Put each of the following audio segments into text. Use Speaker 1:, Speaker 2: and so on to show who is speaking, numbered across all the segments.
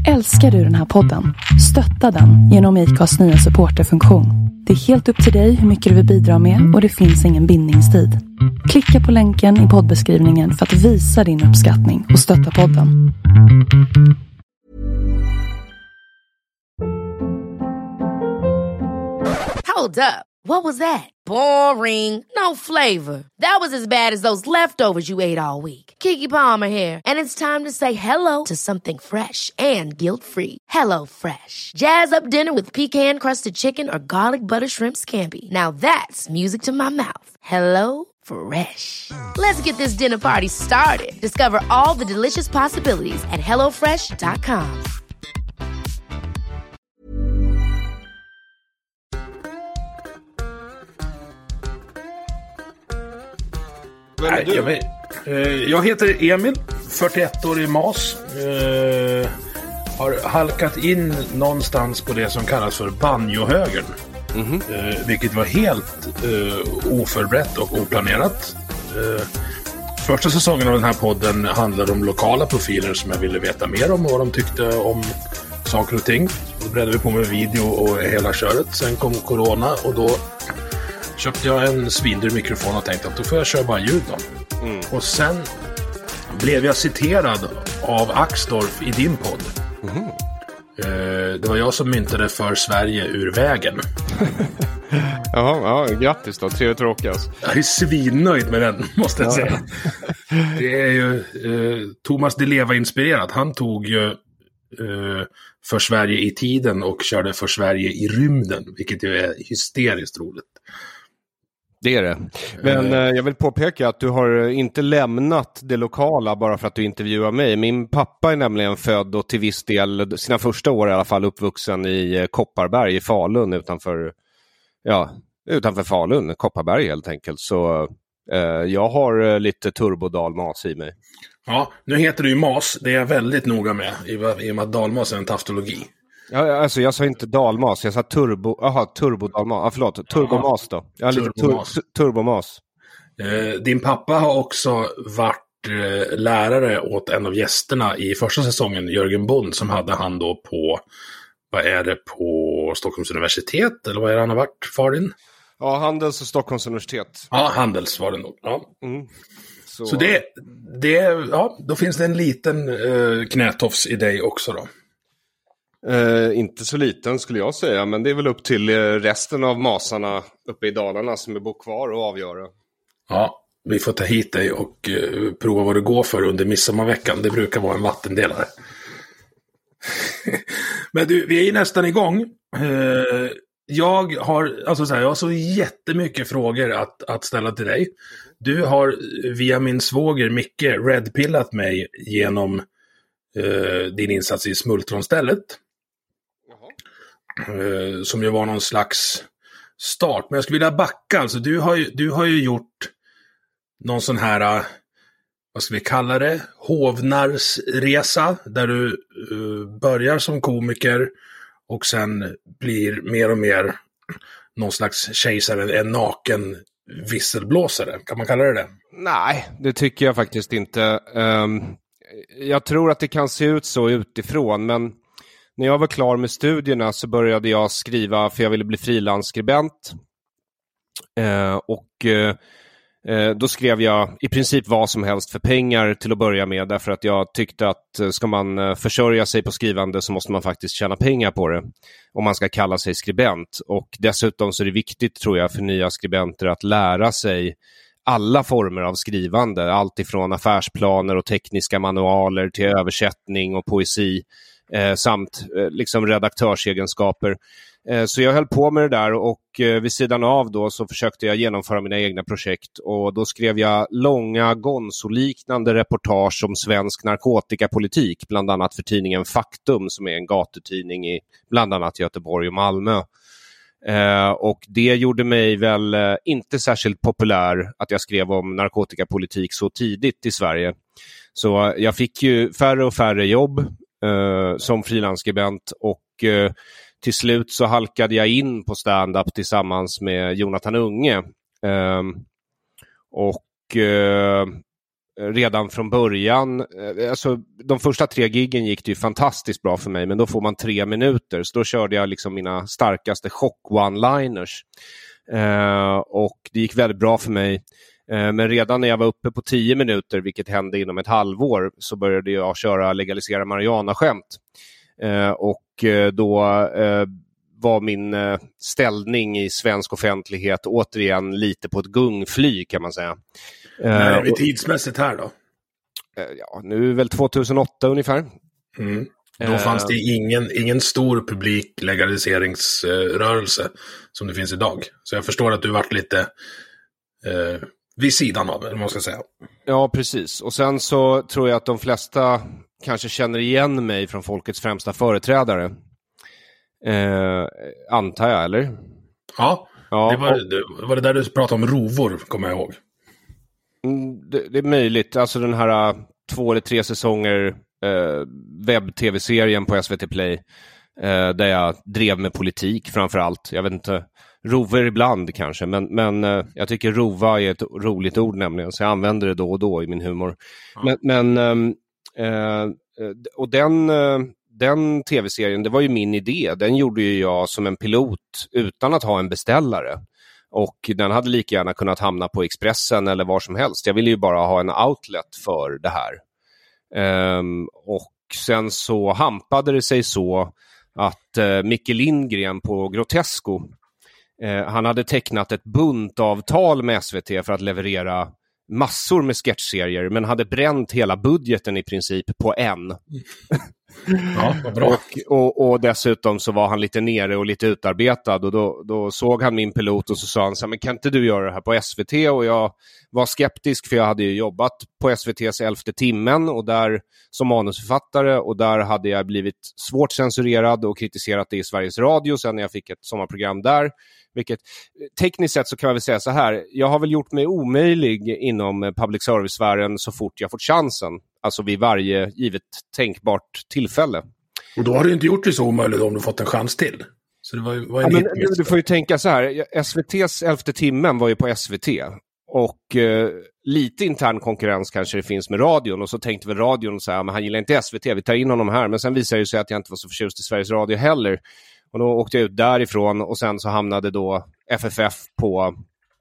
Speaker 1: Älskar du den här podden? Stötta den genom IKAs nya supporterfunktion. Det är helt upp till dig hur mycket du vill bidra med och det finns ingen bindningstid. Klicka på länken i poddbeskrivningen för att visa din uppskattning och stötta podden.
Speaker 2: Hold up. What was that? Boring. No flavor. That was as bad as those leftovers you ate all week. Keke Palmer here. And it's time to say hello to something fresh and guilt-free. Hello Fresh. Jazz up dinner with pecan-crusted chicken or garlic butter shrimp scampi. Now that's music to my mouth. Hello Fresh. Let's get this dinner party started. Discover all the delicious possibilities at hellofresh.com.
Speaker 3: Jag heter Emil, 41 år i Mas. Har halkat in någonstans på det som kallas för banjohögern. Vilket var helt oförberett och oplanerat. Första säsongen av den här podden handlade om lokala profiler som jag ville veta mer om och vad de tyckte om saker och ting. Då bredde vi på med video och hela köret. Sen kom corona och då köpte jag en svindyr mikrofon och tänkte att då får jag köra bara ljud då. Och sen blev jag citerad av Axdorff i din podd. Det var jag som myntade för Sverige ur vägen.
Speaker 4: Ja, grattis då, trevligt råkas.
Speaker 3: Jag är svinnöjd med den, måste jag säga. Det är ju Thomas Di Leva inspirerat. Han tog ju för Sverige i tiden och körde för Sverige i rymden, vilket ju är hysteriskt roligt.
Speaker 4: Det är det. Men jag vill påpeka att du har inte lämnat det lokala bara för att du intervjuar mig. Min pappa är nämligen född och till viss del, sina första år i alla fall, uppvuxen i Kopparberg i Falun utanför Falun, Kopparberg helt enkelt. Så jag har lite turbodalmas i mig. Ja,
Speaker 3: nu heter det ju mas. Det är jag väldigt noga med i och med att dalmas är en taftologi.
Speaker 4: Ja, alltså jag sa inte dalmas, jag sa turbodalmas. Turbomas då. Jag har lite turbomas.
Speaker 3: Din pappa har också varit lärare åt en av gästerna i första säsongen, Jörgen Bond, som hade han då på, på Stockholms universitet, eller vad är det han har varit, Farin?
Speaker 4: Ja, Handels och Stockholms universitet.
Speaker 3: Ja, Handels var det nog. Ja. Så det, då finns det en liten knätofs i dig också då.
Speaker 4: Inte så liten skulle jag säga, men det är väl upp till resten av masarna uppe i Dalarna som är bor kvar och avgöra.
Speaker 3: Ja, vi får ta hit dig och prova vad det går för under midsommarveckan. Det brukar vara en vattendelare. Men du, vi är ju nästan igång. Jag har så jättemycket frågor att ställa till dig. Du har via min svåger Micke redpillat mig genom din insats i Smultronstället. Som ju var någon slags start. Men jag skulle vilja backa. Alltså, du har ju gjort någon sån här, vad ska vi kalla det, hovnarsresa, där du börjar som komiker och sen blir mer och mer någon slags kejsare, en naken visselblåsare. Kan man kalla det?
Speaker 4: Nej, det tycker jag faktiskt inte. Jag tror att det kan se ut så utifrån, men när jag var klar med studierna så började jag skriva, för jag ville bli frilansskribent. Då skrev jag i princip vad som helst för pengar till att börja med, därför att jag tyckte att ska man försörja sig på skrivande så måste man faktiskt tjäna pengar på det om man ska kalla sig skribent. Och dessutom så är det viktigt, tror jag, för nya skribenter att lära sig alla former av skrivande, allt ifrån affärsplaner och tekniska manualer till översättning och poesi samt liksom redaktörsegenskaper. Så jag höll på med det där och vid sidan av då så försökte jag genomföra mina egna projekt, och då skrev jag långa Gonzo-liknande reportage om svensk narkotikapolitik, bland annat för tidningen Faktum som är en gatutidning i bland annat Göteborg och Malmö. Och det gjorde mig väl inte särskilt populär att jag skrev om narkotikapolitik så tidigt i Sverige. Så jag fick ju färre och färre jobb som frilansskribent, och till slut så halkade jag in på stand-up tillsammans med Jonathan Unge. redan från början. Alltså, de första 3 giggen gick det ju fantastiskt bra för mig, men då får man 3 minuter. Så då körde jag liksom mina starkaste chock-one-liners. Och det gick väldigt bra för mig. Men redan när jag var uppe på 10 minuter, vilket hände inom ett halvår, så började jag köra legalisera marijuana-skämt. Och då var min ställning i svensk offentlighet återigen lite på ett gungfly, kan man säga.
Speaker 3: När är vi tidsmässigt här då?
Speaker 4: Ja, nu är väl 2008 ungefär.
Speaker 3: Då fanns det ingen stor publik legaliseringsrörelse som det finns idag. Så jag förstår att du varit lite vid sidan av, eller vad man ska säga.
Speaker 4: Ja, precis. Och sen så tror jag att de flesta kanske känner igen mig från folkets främsta företrädare. Antar jag, eller?
Speaker 3: Ja. Det var det där du pratade om rovor, kommer jag ihåg.
Speaker 4: Det är möjligt. Alltså den här 2 eller 3 säsonger webb-tv-serien på SVT Play, där jag drev med politik framförallt. Jag vet inte, rover ibland kanske, men jag tycker rova är ett roligt ord nämligen, så jag använder det då och då i min humor. Ja. Och den tv-serien, det var ju min idé. Den gjorde ju jag som en pilot utan att ha en beställare. Och den hade lika gärna kunnat hamna på Expressen eller var som helst. Jag ville ju bara ha en outlet för det här. Och sen så hampade det sig så att Micke Lindgren på Grotesco, han hade tecknat ett buntavtal med SVT för att leverera massor med sketchserier, men hade bränt hela budgeten i princip på en.
Speaker 3: Ja, vad bra.
Speaker 4: Och dessutom så var han lite nere och lite utarbetad, och då såg han min pilot och så sa han så här, men kan inte du göra det här på SVT? Och jag var skeptisk, för jag hade ju jobbat på SVT:s 11:e timmen och där som manusförfattare, och där hade jag blivit svårt censurerad och kritiserat det i Sveriges Radio sen när jag fick ett sommarprogram där. Vilket tekniskt sett så kan jag väl säga så här, jag har väl gjort mig omöjlig inom public service-sfären så fort jag fått chansen. Alltså vid varje givet tänkbart tillfälle. Och
Speaker 3: då har du inte gjort det så omöjligt om du fått en chans till. Så det var en
Speaker 4: du får ju tänka så här, SVT:s 11:e timmen var ju på SVT. Och lite intern konkurrens kanske det finns med radion. Och så tänkte väl radion så här, men han gillar inte SVT, vi tar in honom här. Men sen visade det sig att jag inte var så förtjust i Sveriges Radio heller. Och då åkte jag ut därifrån och sen så hamnade då FFF på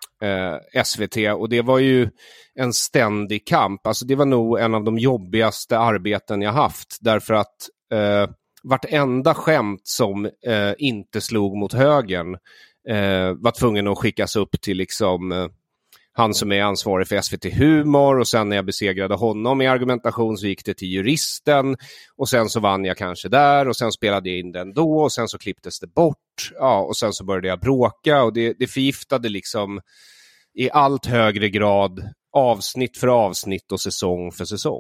Speaker 4: SVT. Och det var ju en ständig kamp. Alltså det var nog en av de jobbigaste arbeten jag haft. Därför att vartenda skämt som inte slog mot högern var tvungen att skickas upp till liksom han som är ansvarig för SVT Humor, och sen när jag besegrade honom i argumentation så gick det till juristen, och sen så vann jag kanske där, och sen spelade jag in den då, och sen så klipptes det bort, ja, och sen så började jag bråka, och det förgiftade liksom i allt högre grad avsnitt för avsnitt och säsong för säsong.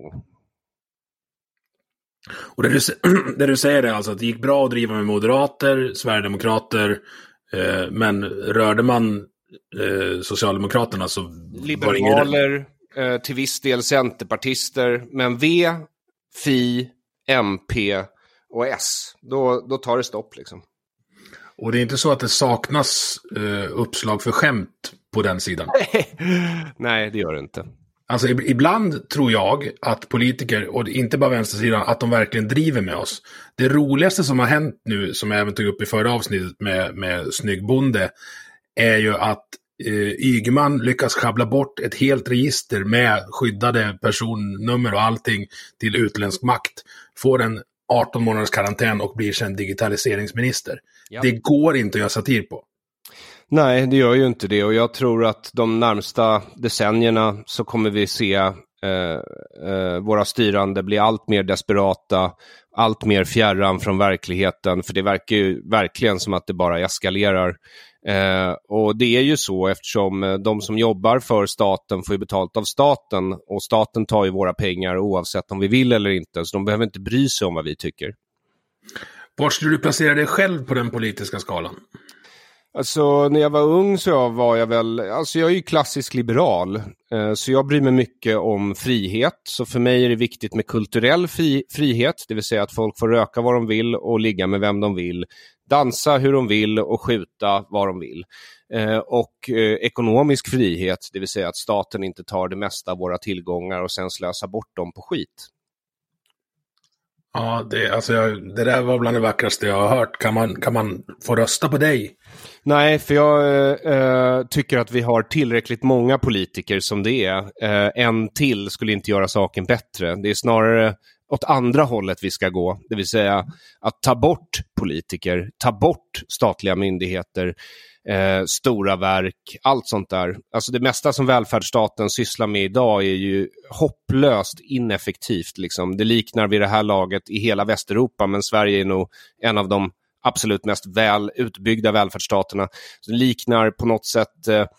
Speaker 3: Och det du säger är alltså att det gick bra att driva med moderater, sverigedemokrater, men rörde man Socialdemokraterna så
Speaker 4: liberaler, till viss del centerpartister, men V, Fi, MP och S, då tar det stopp liksom.
Speaker 3: Och det är inte så att det saknas uppslag för skämt på den sidan?
Speaker 4: Nej, det gör det inte.
Speaker 3: Alltså ibland tror jag att politiker, och inte bara vänstersidan, att de verkligen driver med oss. Det roligaste som har hänt nu, som jag även tog upp i förra avsnittet med Snyggbonde, är ju att Ygeman lyckas schabbla bort ett helt register med skyddade personnummer och allting till utländsk makt. Får en 18 månaders karantän och blir sen digitaliseringsminister. Ja. Det går inte att göra satir på.
Speaker 4: Nej, det gör ju inte det, och jag tror att de närmsta decennierna så kommer vi se våra styrande bli allt mer desperata, allt mer fjärran från verkligheten, för det verkar ju verkligen som att det bara eskalerar. Och det är ju så eftersom de som jobbar för staten får ju betalt av staten, och staten tar ju våra pengar oavsett om vi vill eller inte, så de behöver inte bry sig om vad vi tycker.
Speaker 3: Var skulle du placera dig själv på den politiska skalan?
Speaker 4: Alltså när jag var ung så var jag väl, alltså jag är ju klassisk liberal, så jag bryr mig mycket om frihet. Så för mig är det viktigt med kulturell frihet, det vill säga att folk får röka vad de vill och ligga med vem de vill, dansa hur de vill och skjuta vad de vill. Och ekonomisk frihet, det vill säga att staten inte tar det mesta av våra tillgångar och sen slösar bort dem på skit.
Speaker 3: Ja, det där var bland det vackraste jag har hört. Kan man få rösta på dig?
Speaker 4: Nej, för jag tycker att vi har tillräckligt många politiker som det är. En till skulle inte göra saken bättre. Det är snarare åt andra hållet vi ska gå. Det vill säga att ta bort politiker, ta bort statliga myndigheter, stora verk, allt sånt där. Alltså det mesta som välfärdsstaten sysslar med idag är ju hopplöst ineffektivt. Liksom. Det liknar vid det här laget i hela Västeuropa, men Sverige är nog en av de absolut mest väl utbyggda välfärdsstaterna. Det liknar på något sätt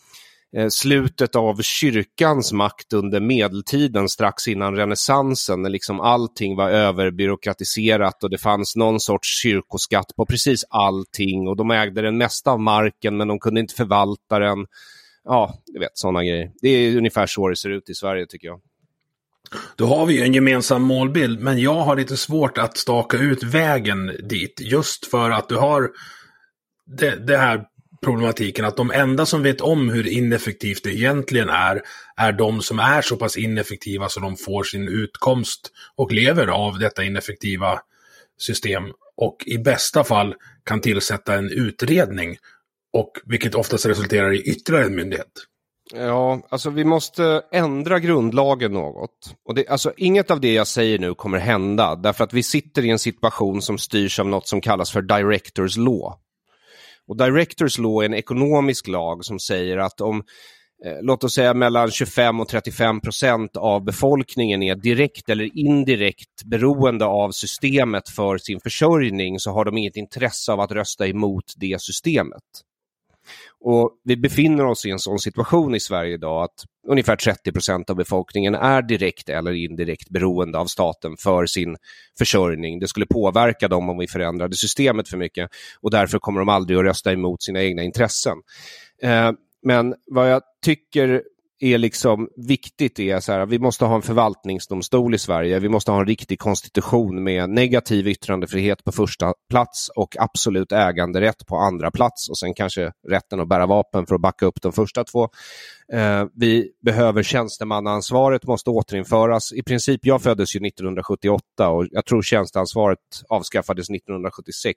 Speaker 4: slutet av kyrkans makt under medeltiden strax innan renässansen, när liksom allting var överbyråkratiserat och det fanns någon sorts kyrkoskatt på precis allting och de ägde den mesta av marken men de kunde inte förvalta den. Ja, du vet, sådana grejer. Det är ungefär så det ser ut i Sverige tycker jag.
Speaker 3: Då har vi en gemensam målbild, men jag har lite svårt att staka ut vägen dit, just för att du har det här problematiken att de enda som vet om hur ineffektivt det egentligen är de som är så pass ineffektiva så de får sin utkomst och lever av detta ineffektiva system och i bästa fall kan tillsätta en utredning, och vilket oftast resulterar i ytterligare en myndighet.
Speaker 4: Ja, alltså vi måste ändra grundlagen något. Och alltså inget av det jag säger nu kommer hända, därför att vi sitter i en situation som styrs av något som kallas för Directors Law. Och Directors Law är en ekonomisk lag som säger att om, låt oss säga mellan 25 och 35% av befolkningen är direkt eller indirekt beroende av systemet för sin försörjning, så har de inget intresse av att rösta emot det systemet. Och vi befinner oss i en sån situation i Sverige idag att ungefär 30% av befolkningen är direkt eller indirekt beroende av staten för sin försörjning. Det skulle påverka dem om vi förändrade systemet för mycket, och därför kommer de aldrig att rösta emot sina egna intressen. Men vad jag tycker är liksom viktigt är så här, vi måste ha en förvaltningsdomstol i Sverige, vi måste ha en riktig konstitution med negativ yttrandefrihet på första plats och absolut äganderätt på andra plats, och sen kanske rätten att bära vapen för att backa upp de första två. Vi behöver tjänstemannaansvaret, måste återinföras. I princip, jag föddes ju 1978 och jag tror tjänsteansvaret avskaffades 1976.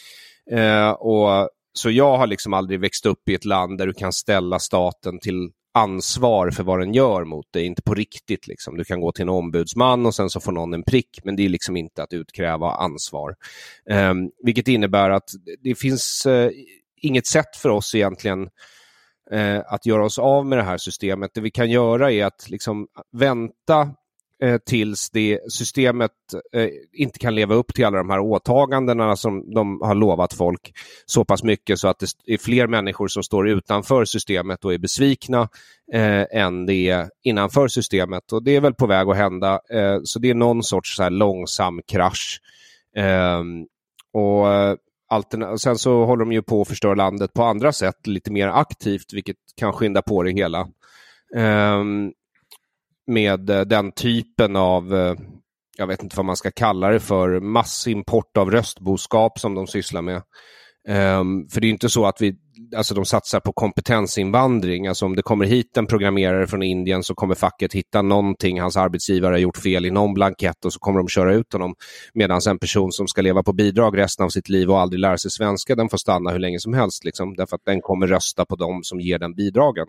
Speaker 4: Så jag har liksom aldrig växt upp i ett land där du kan ställa staten till ansvar för vad den gör mot dig, inte på riktigt liksom. Du kan gå till en ombudsman och sen så får någon en prick, men det är liksom inte att utkräva ansvar. Vilket innebär att det finns inget sätt för oss egentligen att göra oss av med det här systemet. Det vi kan göra är att liksom vänta tills det systemet inte kan leva upp till alla de här åtagandena som de har lovat folk så pass mycket så att det är fler människor som står utanför systemet och är besvikna än det är innanför systemet, och det är väl på väg att hända, så det är någon sorts så här långsam krasch, och sen så håller de ju på att förstöra landet på andra sätt lite mer aktivt, vilket kan skynda på det hela. Med den typen av, jag vet inte vad man ska kalla det för, massimport av röstboskap som de sysslar med. För det är inte så att de satsar på kompetensinvandring. Alltså om det kommer hit en programmerare från Indien så kommer facket hitta någonting hans arbetsgivare har gjort fel i någon blankett och så kommer de köra ut honom. Medan en person som ska leva på bidrag resten av sitt liv och aldrig lära sig svenska, den får stanna hur länge som helst liksom, därför att den kommer rösta på dem som ger den bidragen.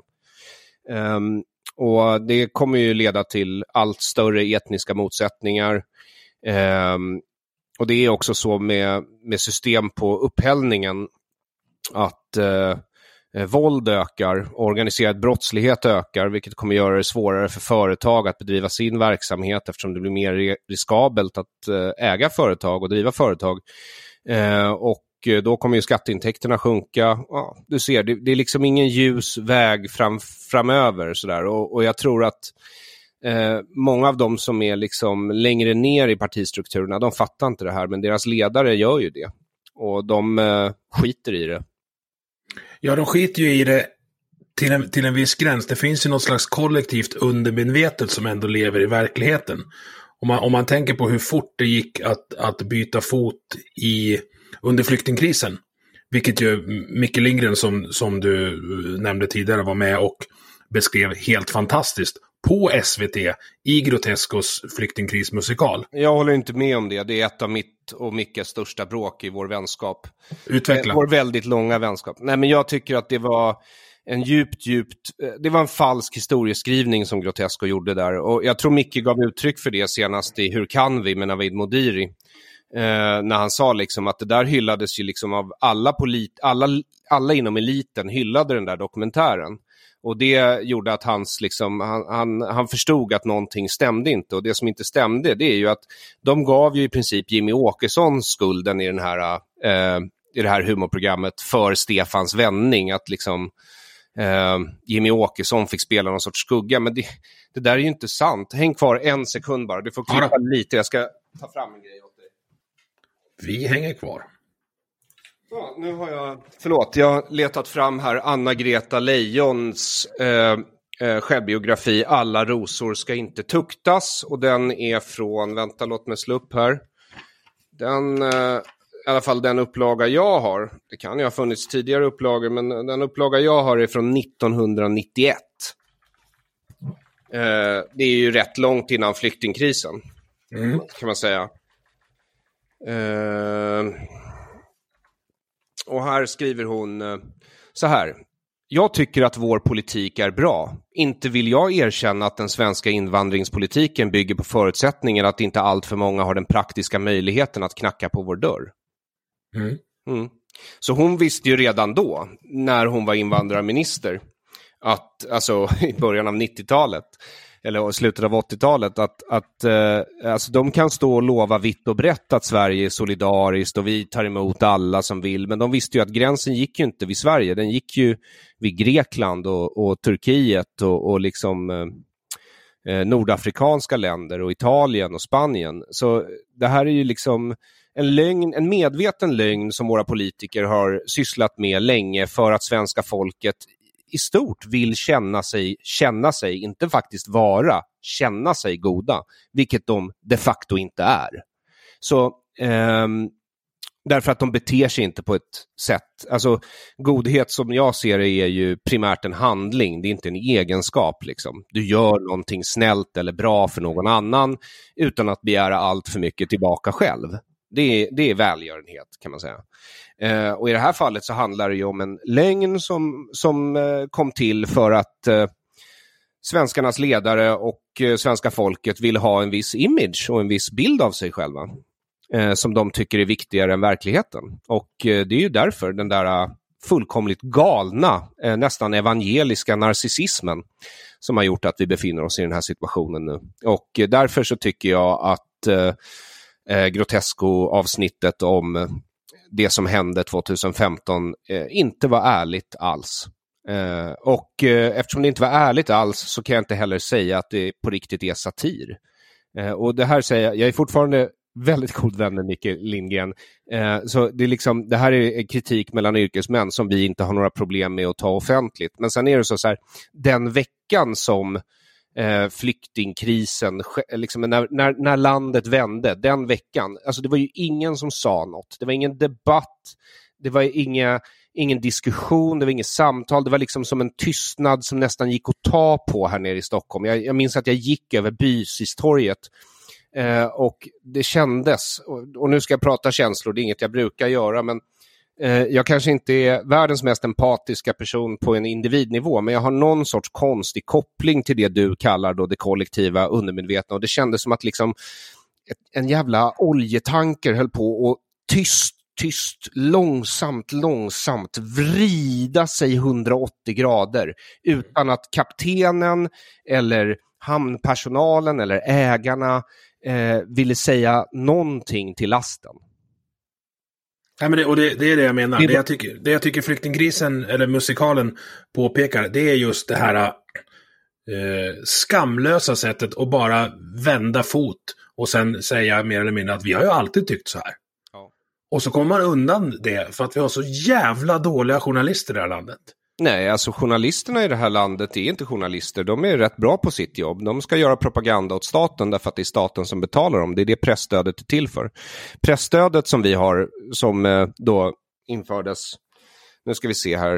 Speaker 4: Och det kommer ju leda till allt större etniska motsättningar. Och det är också så med system på upphällningen att våld ökar, organiserad brottslighet ökar, vilket kommer göra det svårare för företag att bedriva sin verksamhet eftersom det blir mer riskabelt att äga företag och driva företag. Och då kommer ju skatteintäkterna sjunka. Ja, du ser, det är liksom ingen ljus väg framöver sådär. Och jag tror att många av dem som är liksom längre ner i partistrukturerna, de fattar inte det här, men deras ledare gör ju det. Och de skiter i det.
Speaker 3: Ja, de skiter ju i det till en viss gräns. Det finns ju något slags kollektivt undermedvetet som ändå lever i verkligheten. Om man tänker på hur fort det gick att byta fot under flyktingkrisen. Vilket ju Micke Lindgren som du nämnde tidigare var med och beskrev helt fantastiskt på SVT i Grotescos flyktingkrismusikal.
Speaker 4: Jag håller inte med om det. Det är ett av mitt och Mickes största bråk i vår vänskap.
Speaker 3: Utveckla.
Speaker 4: Vår väldigt långa vänskap. Nej, men jag tycker att det var det var en falsk historieskrivning som Grotesco gjorde där. Och jag tror Micke gav uttryck för det senast i Hur kan vi med Navid Modiri. När han sa liksom att det där hyllades ju liksom av alla inom eliten hyllade den där dokumentären. Och det gjorde att han förstod att någonting stämde inte. Och det som inte stämde, det är ju att de gav ju i princip Jimmy Åkesson skulden i det här humorprogrammet för Stefans vändning. Att liksom Jimmy Åkesson fick spela någon sorts skugga. Men det där är ju inte sant. Häng kvar en sekund bara. Du får klippa lite. Jag ska ta fram en grej åt dig.
Speaker 3: Vi hänger kvar.
Speaker 4: Ja, nu har jag har letat fram här Anna-Greta Leijons självbiografi Alla rosor ska inte tuktas, och den är från, vänta låt mig slå upp här. Den, i alla fall den upplaga jag har, det kan ju ha funnits tidigare upplagor, men den upplaga jag har är från 1991. Det är ju rätt långt innan flyktingkrisen, kan man säga. Och här skriver hon så här: jag tycker att vår politik är bra. Inte vill jag erkänna att den svenska invandringspolitiken bygger på förutsättningen att inte allt för många har den praktiska möjligheten att knacka på vår dörr. Så hon visste ju redan då, när hon var invandrarminister, att, alltså i början av 90-talet eller slutet av 80-talet, att alltså de kan stå och lova vitt och brett att Sverige är solidariskt och vi tar emot alla som vill, men de visste ju att gränsen gick ju inte vid Sverige, den gick ju vid Grekland och Turkiet och liksom nordafrikanska länder och Italien och Spanien. Så det här är ju liksom en medveten lögn som våra politiker har sysslat med länge för att svenska folket i stort vill känna sig, inte faktiskt känna sig goda, vilket de de facto inte är. Så därför att de beter sig inte på ett sätt, alltså godhet som jag ser det är ju primärt en handling, det är inte en egenskap liksom. Du gör någonting snällt eller bra för någon annan utan att begära allt för mycket tillbaka själv. Det är välgörenhet, kan man säga. Och i det här fallet så handlar det ju om en lögn som kom till för att svenskarnas ledare och svenska folket vill ha en viss image och en viss bild av sig själva som de tycker är viktigare än verkligheten. Och det är ju därför den där fullkomligt galna, nästan evangeliska narcissismen som har gjort att vi befinner oss i den här situationen nu. Och därför så tycker jag att Grotesco-avsnittet om det som hände 2015 inte var ärligt alls. Och eftersom det inte var ärligt alls så kan jag inte heller säga att det på riktigt är satir. Och det här säger jag är fortfarande väldigt god vän med Micke Lindgren. Så det är liksom, det här är kritik mellan yrkesmän som vi inte har några problem med att ta offentligt. Men sen är det så här, den veckan som flyktingkrisen, liksom när landet vände, den veckan, alltså det var ju ingen som sa något, det var ingen debatt, det var ingen diskussion, det var inget samtal, det var liksom som en tystnad som nästan gick att ta på här nere i Stockholm. Jag minns att jag gick över Bysistorget och det kändes, och nu ska jag prata känslor, det är inget jag brukar göra, men jag kanske inte är världens mest empatiska person på en individnivå, men jag har någon sorts konstig koppling till det du kallar då det kollektiva undermedvetna, och det kändes som att liksom en jävla oljetanker höll på och tyst, långsamt vrida sig 180 grader utan att kaptenen eller hamnpersonalen eller ägarna ville säga någonting till lasten.
Speaker 3: Ja, men det är det jag menar. Det jag tycker flyktingkrisen eller musikalen påpekar, det är just det här skamlösa sättet att bara vända fot och sen säga mer eller mindre att vi har ju alltid tyckt så här. Ja. Och så kommer man undan det för att vi har så jävla dåliga journalister i det här landet.
Speaker 4: Nej, alltså journalisterna i det här landet är inte journalister. De är rätt bra på sitt jobb. De ska göra propaganda åt staten därför att det är staten som betalar dem. Det är det pressstödet är till för. Pressstödet som vi har, som då infördes, nu ska vi se här,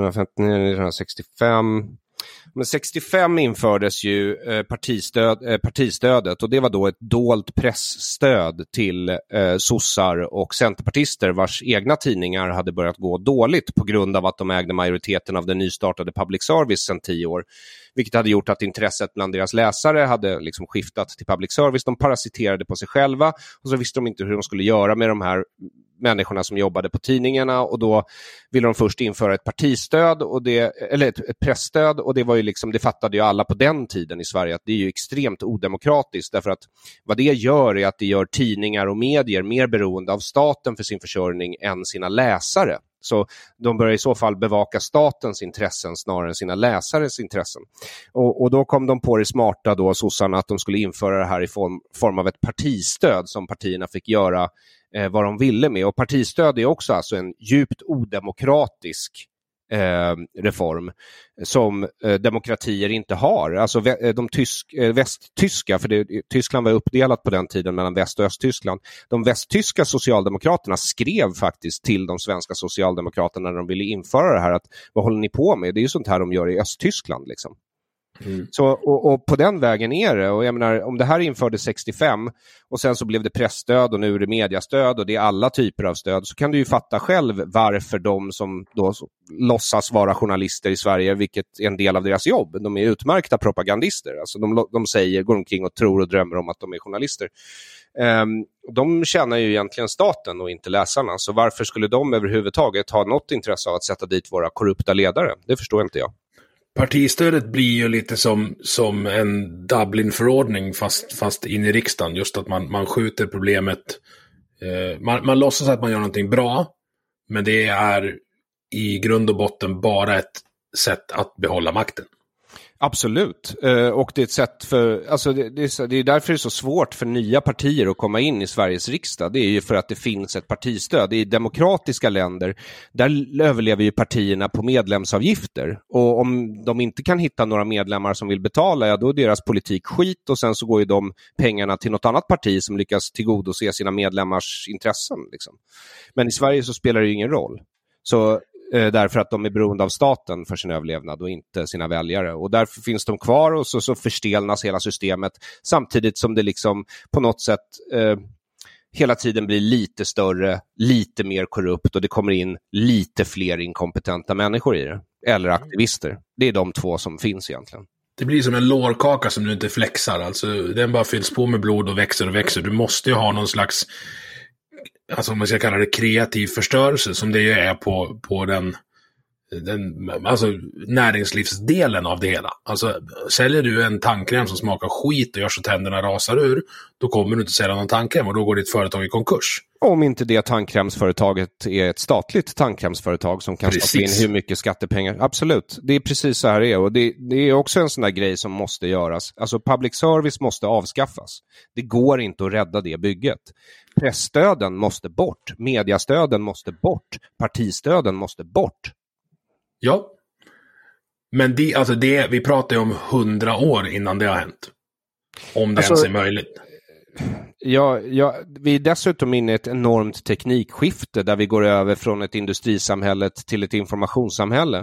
Speaker 4: 1965. Men 65 infördes ju partistödet, och det var då ett dolt pressstöd till sossar och centerpartister vars egna tidningar hade börjat gå dåligt på grund av att de ägde majoriteten av den nystartade public service sedan 10 år. Vilket hade gjort att intresset bland deras läsare hade liksom skiftat till public service. De parasiterade på sig själva och så visste de inte hur de skulle göra med de här människorna som jobbade på tidningarna, och då ville de först införa ett partistöd eller ett pressstöd, och det var ju liksom, det fattade ju alla på den tiden i Sverige att det är ju extremt odemokratiskt, därför att vad det gör är att det gör tidningar och medier mer beroende av staten för sin försörjning än sina läsare. Så de börjar i så fall bevaka statens intressen snarare än sina läsares intressen. Och då kom de på det smarta då, sossarna, att de skulle införa det här i form av ett partistöd som partierna fick göra vad de ville med. Och partistöd är också alltså en djupt odemokratisk reform som demokratier inte har. Alltså de västtyska, för Tyskland var uppdelat på den tiden mellan Väst- och Östtyskland. De västtyska socialdemokraterna skrev faktiskt till de svenska socialdemokraterna när de ville införa det här, att vad håller ni på med? Det är ju sånt här de gör i Östtyskland liksom. Så, och på den vägen är det, och jag menar, om det här infördes 65 och sen så blev det pressstöd och nu är det mediastöd och det är alla typer av stöd, så kan du ju fatta själv varför de som då låtsas vara journalister i Sverige, vilket är en del av deras jobb, de är utmärkta propagandister, alltså de går omkring och tror och drömmer om att de är journalister. De tjänar ju egentligen staten och inte läsarna, så varför skulle de överhuvudtaget ha något intresse av att sätta dit våra korrupta ledare? Det förstår inte jag.
Speaker 3: Partistödet blir ju lite som en Dublin-förordning fast in i riksdagen. Just att man skjuter problemet. Man låtsas att man gör någonting bra, men det är i grund och botten bara ett sätt att behålla makten.
Speaker 4: Absolut, och det är ett sätt för, alltså det är därför det är så svårt för nya partier att komma in i Sveriges riksdag. Det är ju för att det finns ett partistöd. I demokratiska länder, där överlever ju partierna på medlemsavgifter, och om de inte kan hitta några medlemmar som vill betala, ja då är deras politik skit, och sen så går ju de pengarna till något annat parti som lyckas tillgodose sina medlemmars intressen liksom. Men i Sverige så spelar det ju ingen roll. Så därför att de är beroende av staten för sin överlevnad och inte sina väljare. Och därför finns de kvar, och så förstelnas hela systemet, samtidigt som det liksom på något sätt hela tiden blir lite större, lite mer korrupt, och det kommer in lite fler inkompetenta människor i det. Eller aktivister. Det är de två som finns egentligen.
Speaker 3: Det blir som en lårkaka som du inte flexar. Alltså den bara fylls på med blod och växer och växer. Du måste ju ha någon slags, alltså om man ska kalla det kreativ förstörelse, som det ju är på den alltså näringslivsdelen av det hela. Alltså säljer du en tandkräm som smakar skit och gör så tänderna rasar ur, då kommer du inte sälja någon tandkräm och då går ditt företag i konkurs. Om
Speaker 4: inte det tandkrämsföretaget är ett statligt tandkrämsföretag som kan stoppa in hur mycket skattepengar. Absolut, det är precis så här det är, och det är också en sån där grej som måste göras. Alltså public service måste avskaffas. Det går inte att rädda det bygget. Pressstöden måste bort, mediastöden måste bort, partistöden måste bort.
Speaker 3: Ja, men vi pratar ju om 100 år innan det har hänt. Om det ens är möjligt.
Speaker 4: Ja, vi är dessutom inne i ett enormt teknikskifte där vi går över från ett industrisamhälle till ett informationssamhälle.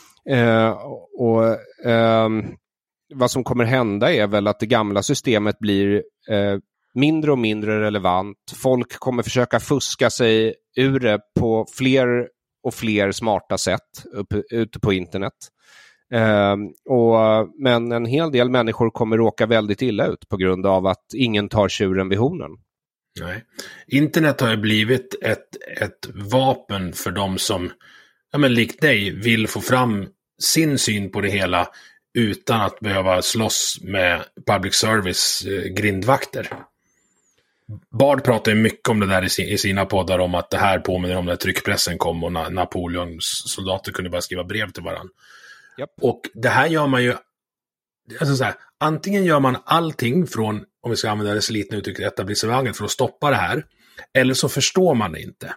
Speaker 4: Vad som kommer hända är väl att det gamla systemet blir mindre och mindre relevant. Folk kommer försöka fuska sig ur det på fler och fler smarta sätt ute på internet. Men en hel del människor kommer råka väldigt illa ut på grund av att ingen tar tjuren vid hornen.
Speaker 3: Nej. Internet har ju blivit ett vapen för de som, likt dig, vill få fram sin syn på det hela utan att behöva slåss med public service grindvakter. Bard pratar ju mycket om det där i sina poddar, om att det här påminner om när tryckpressen kom och Napoleons soldater kunde bara skriva brev till varandra. Yep. Och det här gör man ju, alltså så här, antingen gör man allting från, om vi ska använda det slitna uttrycket, etablissemanget för att stoppa det här, Eller så förstår man det inte.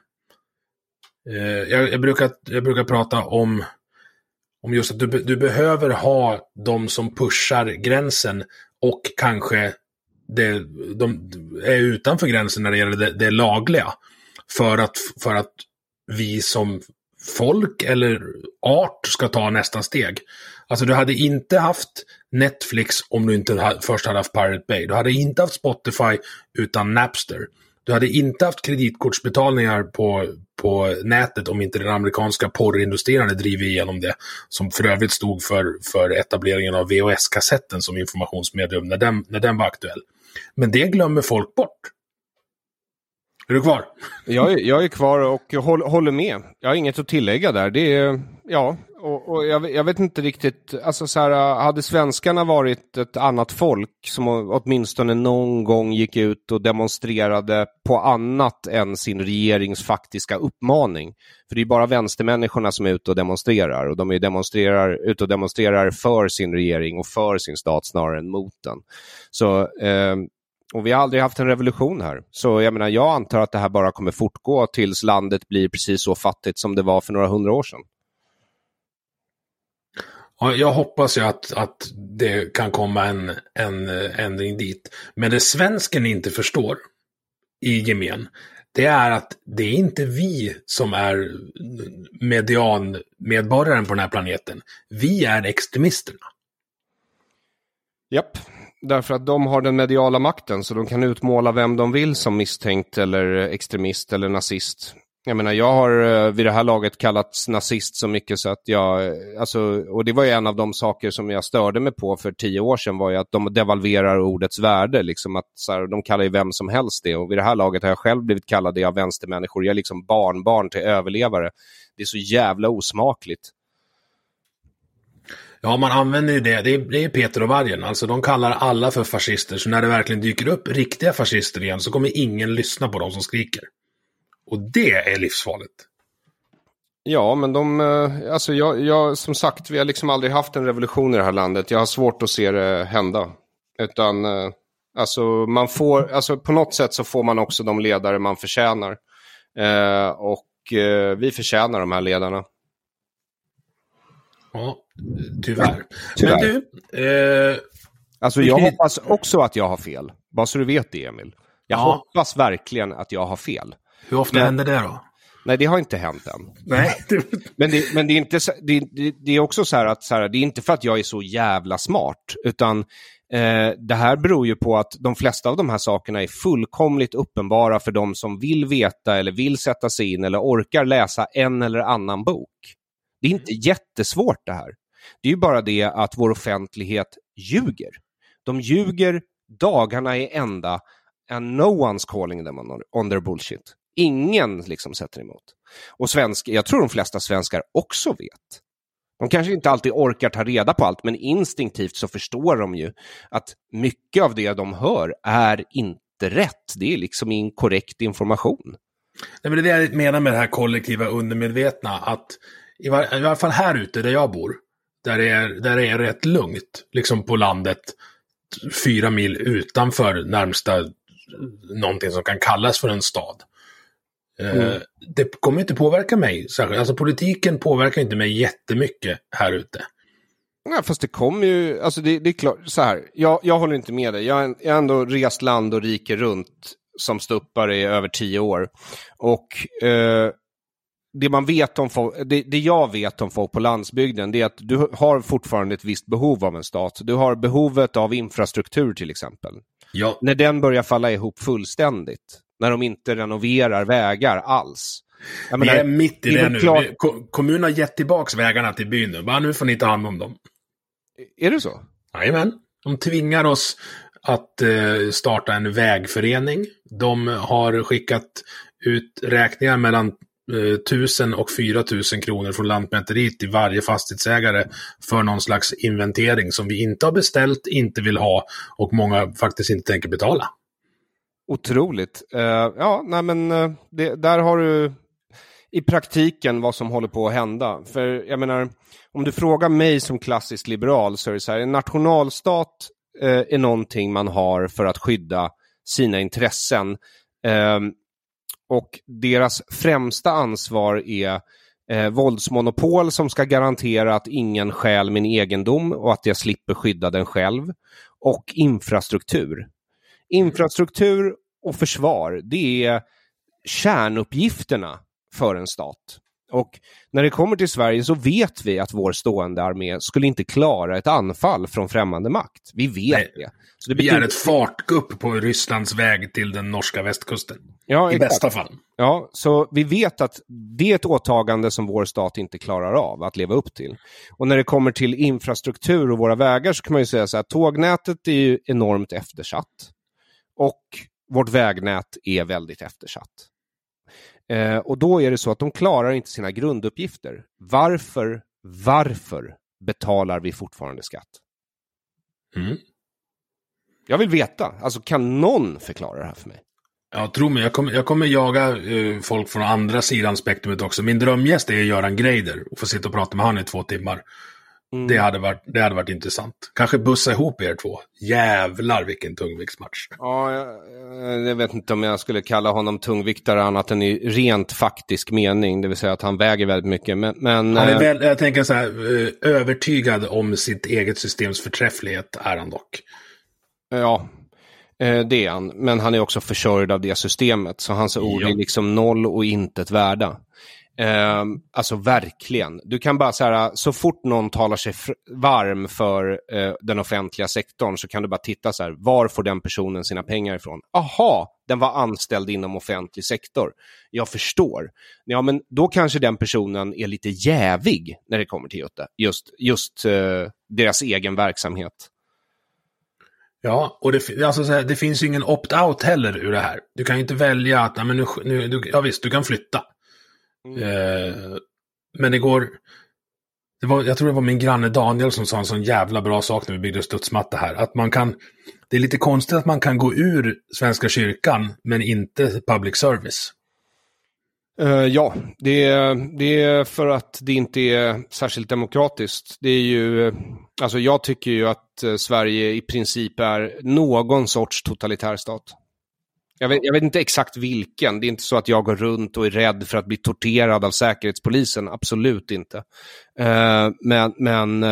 Speaker 3: Jag brukar prata om just att du behöver ha de som pushar gränsen och kanske de är utanför gränsen när det gäller det lagliga. För att vi som folk eller art ska ta nästa steg. Alltså du hade inte haft Netflix om du inte först hade haft Pirate Bay. Du hade inte haft Spotify utan Napster. Du hade inte haft kreditkortsbetalningar på nätet om inte den amerikanska porrindustrin hade drivit igenom det. Som för övrigt stod för etableringen av VHS-kassetten som informationsmedium när den var aktuell. Men det glömmer folk bort. Är du kvar?
Speaker 4: Jag är kvar och håller med. Jag har inget att tillägga där. Det är, ja, och jag vet inte riktigt, alltså så här, hade svenskarna varit ett annat folk som åtminstone någon gång gick ut och demonstrerade på annat än sin regerings faktiska uppmaning. För det är bara vänstermänniskorna som är ute och demonstrerar, och de är ute och demonstrerar för sin regering och för sin stat snarare än mot den. Så och vi har aldrig haft en revolution här. Så jag menar, jag antar att det här bara kommer fortgå tills landet blir precis så fattigt som det var för några 100 år sedan.
Speaker 3: Ja, jag hoppas ju att det kan komma en ändring dit. Men det svensken inte förstår i gemen, det är att det är inte vi som är medianmedborgaren på den här planeten. Vi är extremisterna.
Speaker 4: Japp. Därför att de har den mediala makten, så de kan utmåla vem de vill som misstänkt eller extremist eller nazist. Jag menar, jag har vid det här laget kallats nazist så mycket så att och det var ju en av de saker som jag störde mig på för 10 år sedan, var ju att de devalverar ordets värde, liksom att så här, de kallar ju vem som helst det, och vid det här laget har jag själv blivit kallad det av vänstermänniskor. Jag är liksom barnbarn till överlevare. Det är så jävla osmakligt.
Speaker 3: Ja, man använder ju det. Det är Peter och Vargen. Alltså de kallar alla för fascister. Så när det verkligen dyker upp riktiga fascister igen så kommer ingen lyssna på dem som skriker. Och det är livsfarligt.
Speaker 4: Ja, men jag som sagt, vi har liksom aldrig haft en revolution i det här landet. Jag har svårt att se det hända. Utan på något sätt så får man också de ledare man förtjänar. Och vi förtjänar de här ledarna.
Speaker 3: Ja, tyvärr. Men du...
Speaker 4: jag hoppas också att jag har fel. Bara så du vet det, Emil. Jag hoppas verkligen att jag har fel.
Speaker 3: Hur ofta händer det då?
Speaker 4: Nej, det har inte hänt än.
Speaker 3: Nej.
Speaker 4: Men det är inte det är också så här att det är inte för att jag är så jävla smart, utan det här beror ju på att de flesta av de här sakerna är fullkomligt uppenbara för de som vill veta eller vill sätta sig in eller orkar läsa en eller annan bok. Det är inte jättesvårt det här. Det är ju bara det att vår offentlighet ljuger. De ljuger dagarna i ända, and no one's calling them on their bullshit. Ingen liksom sätter emot. Och jag tror de flesta svenskar också vet. De kanske inte alltid orkar ta reda på allt, men instinktivt så förstår de ju att mycket av det de hör är inte rätt. Det är liksom inkorrekt information.
Speaker 3: Nej, men det är det jag menar med det här kollektiva undermedvetna, att i alla fall här ute där jag bor, där det är rätt lugnt, liksom på landet 4 mil utanför närmsta någonting som kan kallas för en stad. Det kommer inte påverka mig särskilt. Alltså politiken påverkar inte mig jättemycket här ute.
Speaker 4: Ja, fast det kommer ju, alltså det är klart så här. Jag håller inte med dig. Jag har ändå rest land och rike runt som stuppare i över 10 år. Och det man vet om folk, det jag vet om folk på landsbygden, det är att du har fortfarande ett visst behov av en stat. Du har behovet av infrastruktur till exempel.
Speaker 3: Ja.
Speaker 4: När den börjar falla ihop fullständigt. När de inte renoverar vägar alls.
Speaker 3: Vi är mitt i det nu. Kommunen har gett tillbaka vägarna till byn nu. Bara nu får ni ta hand om dem.
Speaker 4: Är det så?
Speaker 3: Jajamän. De tvingar oss att starta en vägförening. De har skickat ut räkningar mellan 1000 och 4000 kronor från Lantmäteriet till varje fastighetsägare för någon slags inventering som vi inte har beställt, inte vill ha och många faktiskt inte tänker betala.
Speaker 4: Otroligt. Där har du i praktiken vad som håller på att hända. För jag menar, om du frågar mig som klassisk liberal så är det så här, en nationalstat är någonting man har för att skydda sina intressen Och deras främsta ansvar är våldsmonopol som ska garantera att ingen stjäl min egendom och att jag slipper skydda den själv. Och infrastruktur. Infrastruktur och försvar, det är kärnuppgifterna för en stat. Och när det kommer till Sverige så vet vi att vår stående armé skulle inte klara ett anfall från främmande makt. Vi vet det. Så det
Speaker 3: betyder... Vi är ett fartgupp på Rysslands väg till den norska västkusten.
Speaker 4: Ja,
Speaker 3: i bästa fall.
Speaker 4: Ja, så vi vet att det är ett åtagande som vår stat inte klarar av att leva upp till. Och när det kommer till infrastruktur och våra vägar så kan man ju säga så här, tågnätet är ju enormt eftersatt. Och vårt vägnät är väldigt eftersatt. Och då är det så att de klarar inte sina grunduppgifter. Varför betalar vi fortfarande skatt?
Speaker 3: Mm.
Speaker 4: Jag vill veta. Alltså kan någon förklara det här för mig?
Speaker 3: Ja, tro mig. Jag kommer jaga folk från andra sidan spektrumet också. Min drömgäst är Göran Greider. Och få sitta och prata med han i 2 timmar. Mm. Det hade varit intressant. Kanske bussa ihop er 2. Jävlar vilken tungviktsmatch.
Speaker 4: Ja, jag vet inte om jag skulle kalla honom tungviktare annat än i rent faktisk mening. Det vill säga att han väger väldigt mycket. Men
Speaker 3: han är jag tänker så här, övertygad om sitt eget systems förträfflighet är han dock.
Speaker 4: Ja, det är han. Men han är också försörjd av det systemet. Så hans ord är liksom noll och intet värda. Alltså verkligen. Du kan bara så här, så fort någon talar sig varm för den offentliga sektorn så kan du bara titta så här, var får den personen sina pengar ifrån? Aha, den var anställd inom offentlig sektor. Jag förstår. Ja, men då kanske den personen är lite jävig när det kommer till just deras egen verksamhet.
Speaker 3: Ja, och det finns ju ingen opt-out heller ur det här. Du kan ju inte välja att du kan flytta. Men jag tror det var min granne Daniel som sa en sån jävla bra sak när vi byggde studsmatta här, att det är lite konstigt att man kan gå ur Svenska kyrkan men inte public service.
Speaker 4: Ja, det är för att det inte är särskilt demokratiskt. Det är ju, alltså jag tycker ju att Sverige i princip är någon sorts totalitär stat. Jag vet inte exakt vilken. Det är inte så att jag går runt och är rädd för att bli torterad av säkerhetspolisen. Absolut inte. Men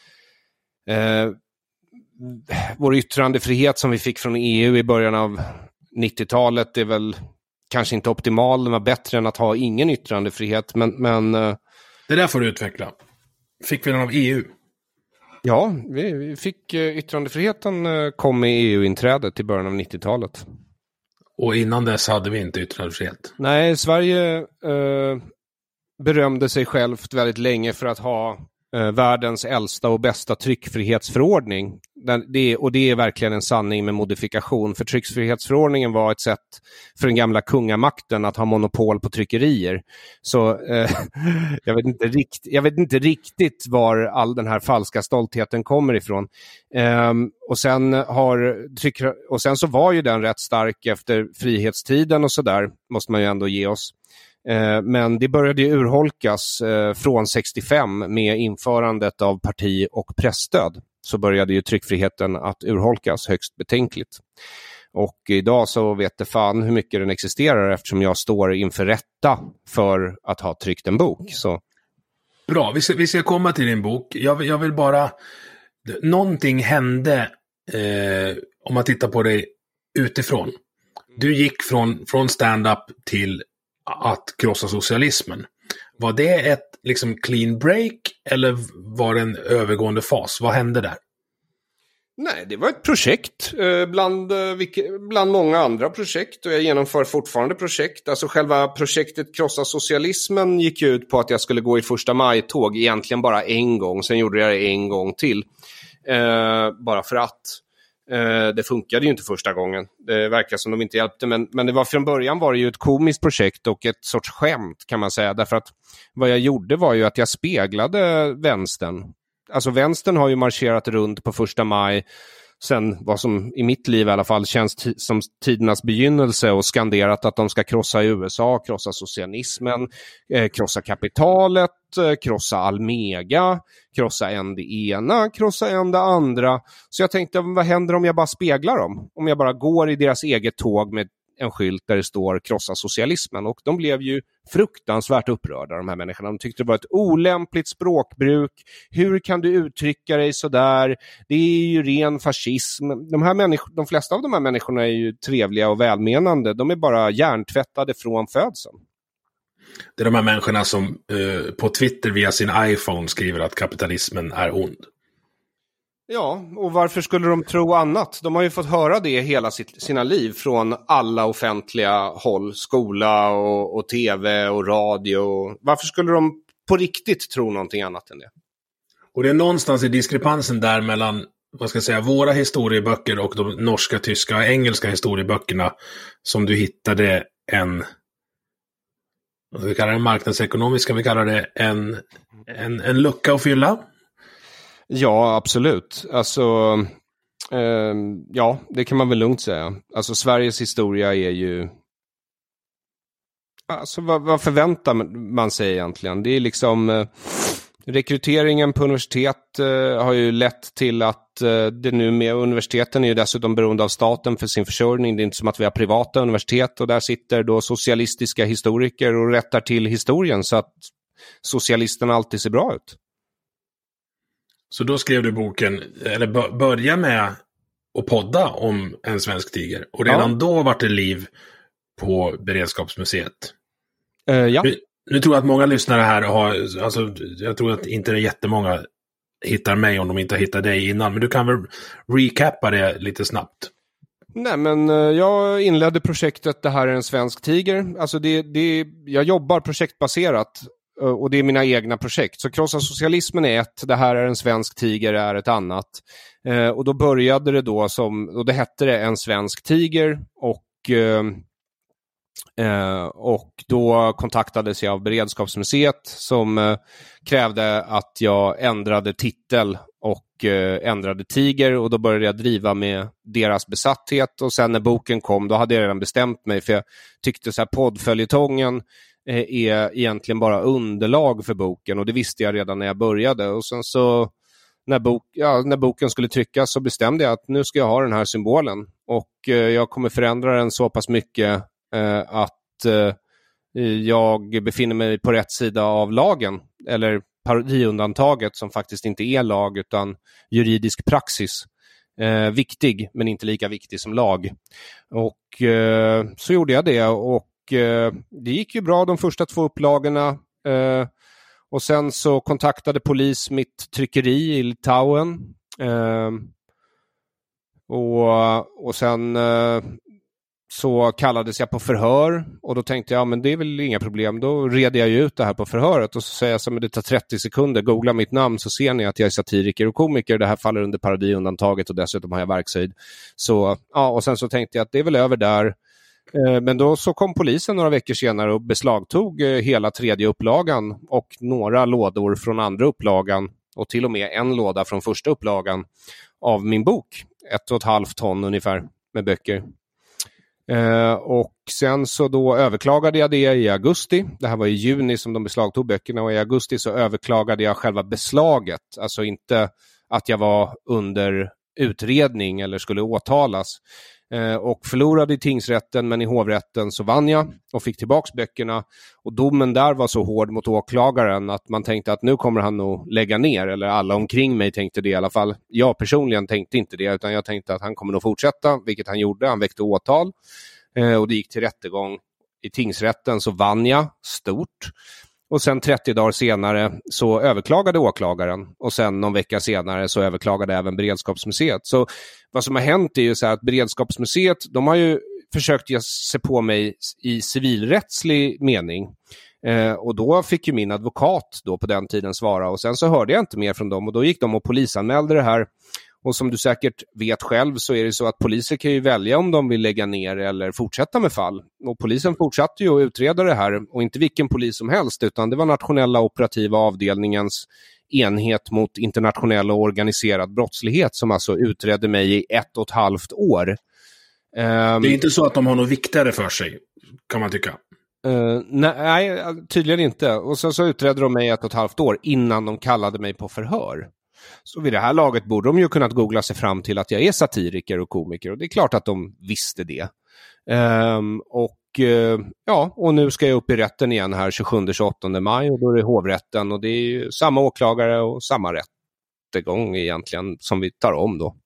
Speaker 4: vår yttrandefrihet som vi fick från EU i början av 90-talet är väl kanske inte optimal. Den var bättre än att ha ingen yttrandefrihet. Men
Speaker 3: det där får du utveckla. Fick vi den av EU?
Speaker 4: Ja, vi fick yttrandefriheten kom i EU-inträdet i början av 90-talet.
Speaker 3: Och innan dess hade vi inte yttrandefrihet.
Speaker 4: Nej, Sverige berömde sig självt väldigt länge för att ha världens äldsta och bästa tryckfrihetsförordning. Och det är verkligen en sanning med modifikation. För tryckfrihetsförordningen var ett sätt för den gamla kungamakten att ha monopol på tryckerier. Så jag vet inte riktigt var all den här falska stoltheten kommer ifrån. Och sen så var ju den rätt stark efter frihetstiden och så där, måste man ju ändå ge oss. Men det började ju urholkas från 65 med införandet av parti- och pressstöd. Så började ju tryckfriheten att urholkas högst betänkligt. Och idag så vet det fan hur mycket den existerar eftersom jag står inför rätta för att ha tryckt en bok. Så.
Speaker 3: Bra, vi ska komma till din bok. Jag vill bara... Någonting hände om man tittar på dig utifrån. Du gick från stand-up till att krossa socialismen. Var det ett liksom clean break eller var det en övergående fas? Vad hände där?
Speaker 4: Nej, det var ett projekt bland många andra projekt och jag genomför fortfarande projekt. Alltså själva projektet Krossa socialismen gick ut på att jag skulle gå i första maj-tåg egentligen bara en gång. Sen gjorde jag det en gång till. Bara för att. Det funkade ju inte första gången. Det verkar som de inte hjälpte. Men det var från början var det ju ett komiskt projekt och ett sorts skämt kan man säga. Därför att vad jag gjorde var ju att jag speglade vänstern. Alltså vänstern har ju marscherat runt på första maj sen vad som i mitt liv i alla fall känns som tidernas begynnelse och skanderat att de ska krossa USA, krossa socialismen, krossa kapitalet, krossa Almega, krossa en det ena, krossa en det andra. Så jag tänkte, vad händer om jag bara speglar dem? Om jag bara går i deras eget tåg med en skylt där det står krossa socialismen, och de blev ju fruktansvärt upprörda, de här människorna. De tyckte det var ett olämpligt språkbruk. Hur kan du uttrycka dig så där? Det är ju ren fascism. De flesta av de här människorna är ju trevliga och välmenande. De är bara hjärntvättade från födseln.
Speaker 3: Det är de här människorna som på Twitter via sin iPhone skriver att kapitalismen är ond.
Speaker 4: Ja, och varför skulle de tro annat? De har ju fått höra det hela sina liv från alla offentliga håll, skola och tv och radio. Varför skulle de på riktigt tro någonting annat än det?
Speaker 3: Och det är någonstans i diskrepansen där mellan, vad ska jag säga, våra historieböcker och de norska, tyska och engelska historieböckerna som du hittade vi kallar det marknadsekonomiska, vi kallar det en lucka att fylla.
Speaker 4: Ja, absolut. Alltså, ja, det kan man väl lugnt säga. Alltså, Sveriges historia är ju... Alltså, vad förväntar man sig egentligen? Det är liksom... rekryteringen på universitet har ju lett till att det nu med universiteten är ju dessutom beroende av staten för sin försörjning. Det är inte som att vi har privata universitet, och där sitter då socialistiska historiker och rättar till historien så att socialisterna alltid ser bra ut.
Speaker 3: Så då skrev du boken, eller börja med att podda om en svensk tiger. Och redan då var det liv på Beredskapsmuseet.
Speaker 4: Ja.
Speaker 3: Nu tror jag att många lyssnare här har, alltså jag tror att inte det jättemånga hittar mig om de inte hittar dig innan. Men du kan väl recappa det lite snabbt?
Speaker 4: Nej, men jag inledde projektet Det här är en svensk tiger. Alltså jag jobbar projektbaserat. Och det är mina egna projekt. Så Krossa socialismen är ett, Det här är en svensk tiger är ett annat. Och då började det då och det hette det En svensk tiger. Och då kontaktades jag av Beredskapsmuseet som krävde att jag ändrade titel och ändrade tiger, och då började jag driva med deras besatthet. Och sen när boken kom, då hade jag redan bestämt mig, för jag tyckte så här, poddföljetongen är egentligen bara underlag för boken, och det visste jag redan när jag började. Och sen så när boken skulle tryckas så bestämde jag att nu ska jag ha den här symbolen, och jag kommer förändra den så pass mycket att jag befinner mig på rätt sida av lagen, eller parodiundantaget som faktiskt inte är lag utan juridisk praxis. Viktig, men inte lika viktig som lag. Och så gjorde jag det, och det gick ju bra de första 2 upplagorna. Och sen så kontaktade polis mitt tryckeri i Litauen. Och sen så kallades jag på förhör, och då tänkte jag, men det är väl inga problem. Då red jag ju ut det här på förhöret, och så säger jag så, men det tar 30 sekunder, googla mitt namn så ser ni att jag är satiriker och komiker. Det här faller under parodiundantaget, och dessutom har jag verkshöjd. Så ja, och sen så tänkte jag att det är väl över där. Men då så kom polisen några veckor senare och beslagtog hela 3:e upplagan och några lådor från andra upplagan, och till och med en låda från första upplagan av min bok. 1,5 ton ungefär med böcker. Och sen så då överklagade jag det i augusti. Det här var i juni som de beslagtog böckerna, och i augusti så överklagade jag själva beslaget. Alltså inte att jag var under utredning eller skulle åtalas. Och förlorade i tingsrätten, men i hovrätten så vann jag och fick tillbaks böckerna. Och domen där var så hård mot åklagaren att man tänkte att nu kommer han nog lägga ner, eller alla omkring mig tänkte det i alla fall. Jag personligen tänkte inte det, utan jag tänkte att han kommer nog fortsätta, vilket han gjorde. Han väckte åtal och det gick till rättegång. I tingsrätten så vann jag stort. Och sen 30 dagar senare så överklagade åklagaren, och sen någon vecka senare så överklagade även Beredskapsmuseet. Så vad som har hänt är ju så här att Beredskapsmuseet, de har ju försökt ge sig på mig i civilrättslig mening. Och då fick ju min advokat då på den tiden svara, och sen så hörde jag inte mer från dem, och då gick de och polisanmälde det här. Och som du säkert vet själv så är det så att poliser kan ju välja om de vill lägga ner eller fortsätta med fall. Och polisen fortsatte ju att utreda det här, och inte vilken polis som helst, utan det var nationella operativa avdelningens enhet mot internationell och organiserad brottslighet som alltså utredde mig i 1,5 år.
Speaker 3: Det är inte så att de har något viktigare för sig, kan man tycka.
Speaker 4: Nej, tydligen inte. Och så utredde de mig i 1,5 år innan de kallade mig på förhör. Så vid det här laget borde de ju kunnat googla sig fram till att jag är satiriker och komiker. Och det är klart att de visste det. Och nu ska jag upp i rätten igen här 27-28 maj och då är det hovrätten och det är ju samma åklagare och samma rättegång egentligen som vi tar om då.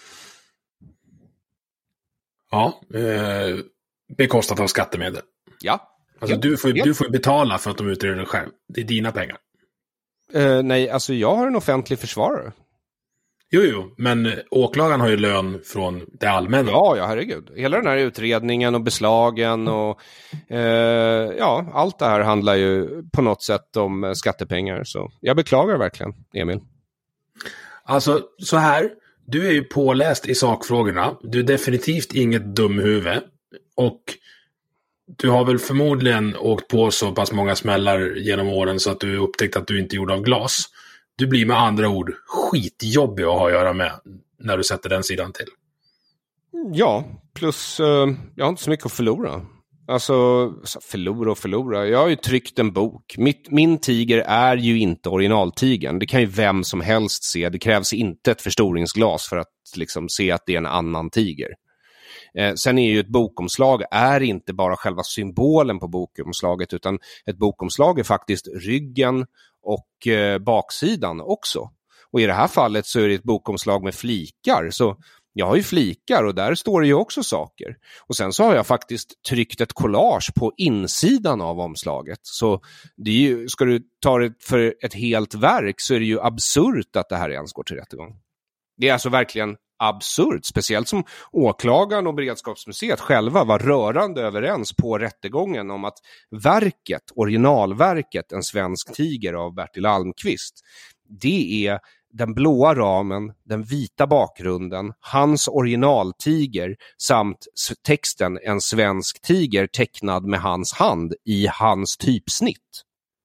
Speaker 3: Ja, bekostat av skattemedel.
Speaker 4: Ja.
Speaker 3: Alltså du får betala för att de utreder det själv. Det är dina pengar.
Speaker 4: Nej, alltså jag har en offentlig försvarare.
Speaker 3: Jo, men åklagaren har ju lön från det allmänna.
Speaker 4: Ja, herregud. Hela den här utredningen och beslagen och allt det här handlar ju på något sätt om skattepengar. Så jag beklagar verkligen, Emil.
Speaker 3: Alltså, så här. Du är ju påläst i sakfrågorna. Du är definitivt inget dumhuvud. Och du har väl förmodligen åkt på så pass många smällar genom åren så att du upptäckt att du inte gjorde av glas. Du blir med andra ord skitjobbig att ha att göra med när du sätter den sidan till.
Speaker 4: Ja, plus jag har inte så mycket att förlora. Alltså, förlora. Jag har ju tryckt en bok. Min tiger är ju inte originaltigern. Det kan ju vem som helst se. Det krävs inte ett förstoringsglas för att liksom se att det är en annan tiger. Sen är ju ett bokomslag är inte bara själva symbolen på bokomslaget, utan ett bokomslag är faktiskt ryggen och baksidan också. Och i det här fallet så är det ett bokomslag med flikar, så jag har ju flikar och där står det ju också saker. Och sen så har jag faktiskt tryckt ett collage på insidan av omslaget. Så det är ju, ska du ta det för ett helt verk så är det ju absurt att det här ens går till rättegång. Det är alltså verkligen absurt, speciellt som åklagaren och beredskapsmuseet själva var rörande överens på rättegången om att originalverket En svensk tiger av Bertil Almqvist, det är den blåa ramen, den vita bakgrunden, hans originaltiger samt texten En svensk tiger tecknad med hans hand i hans typsnitt.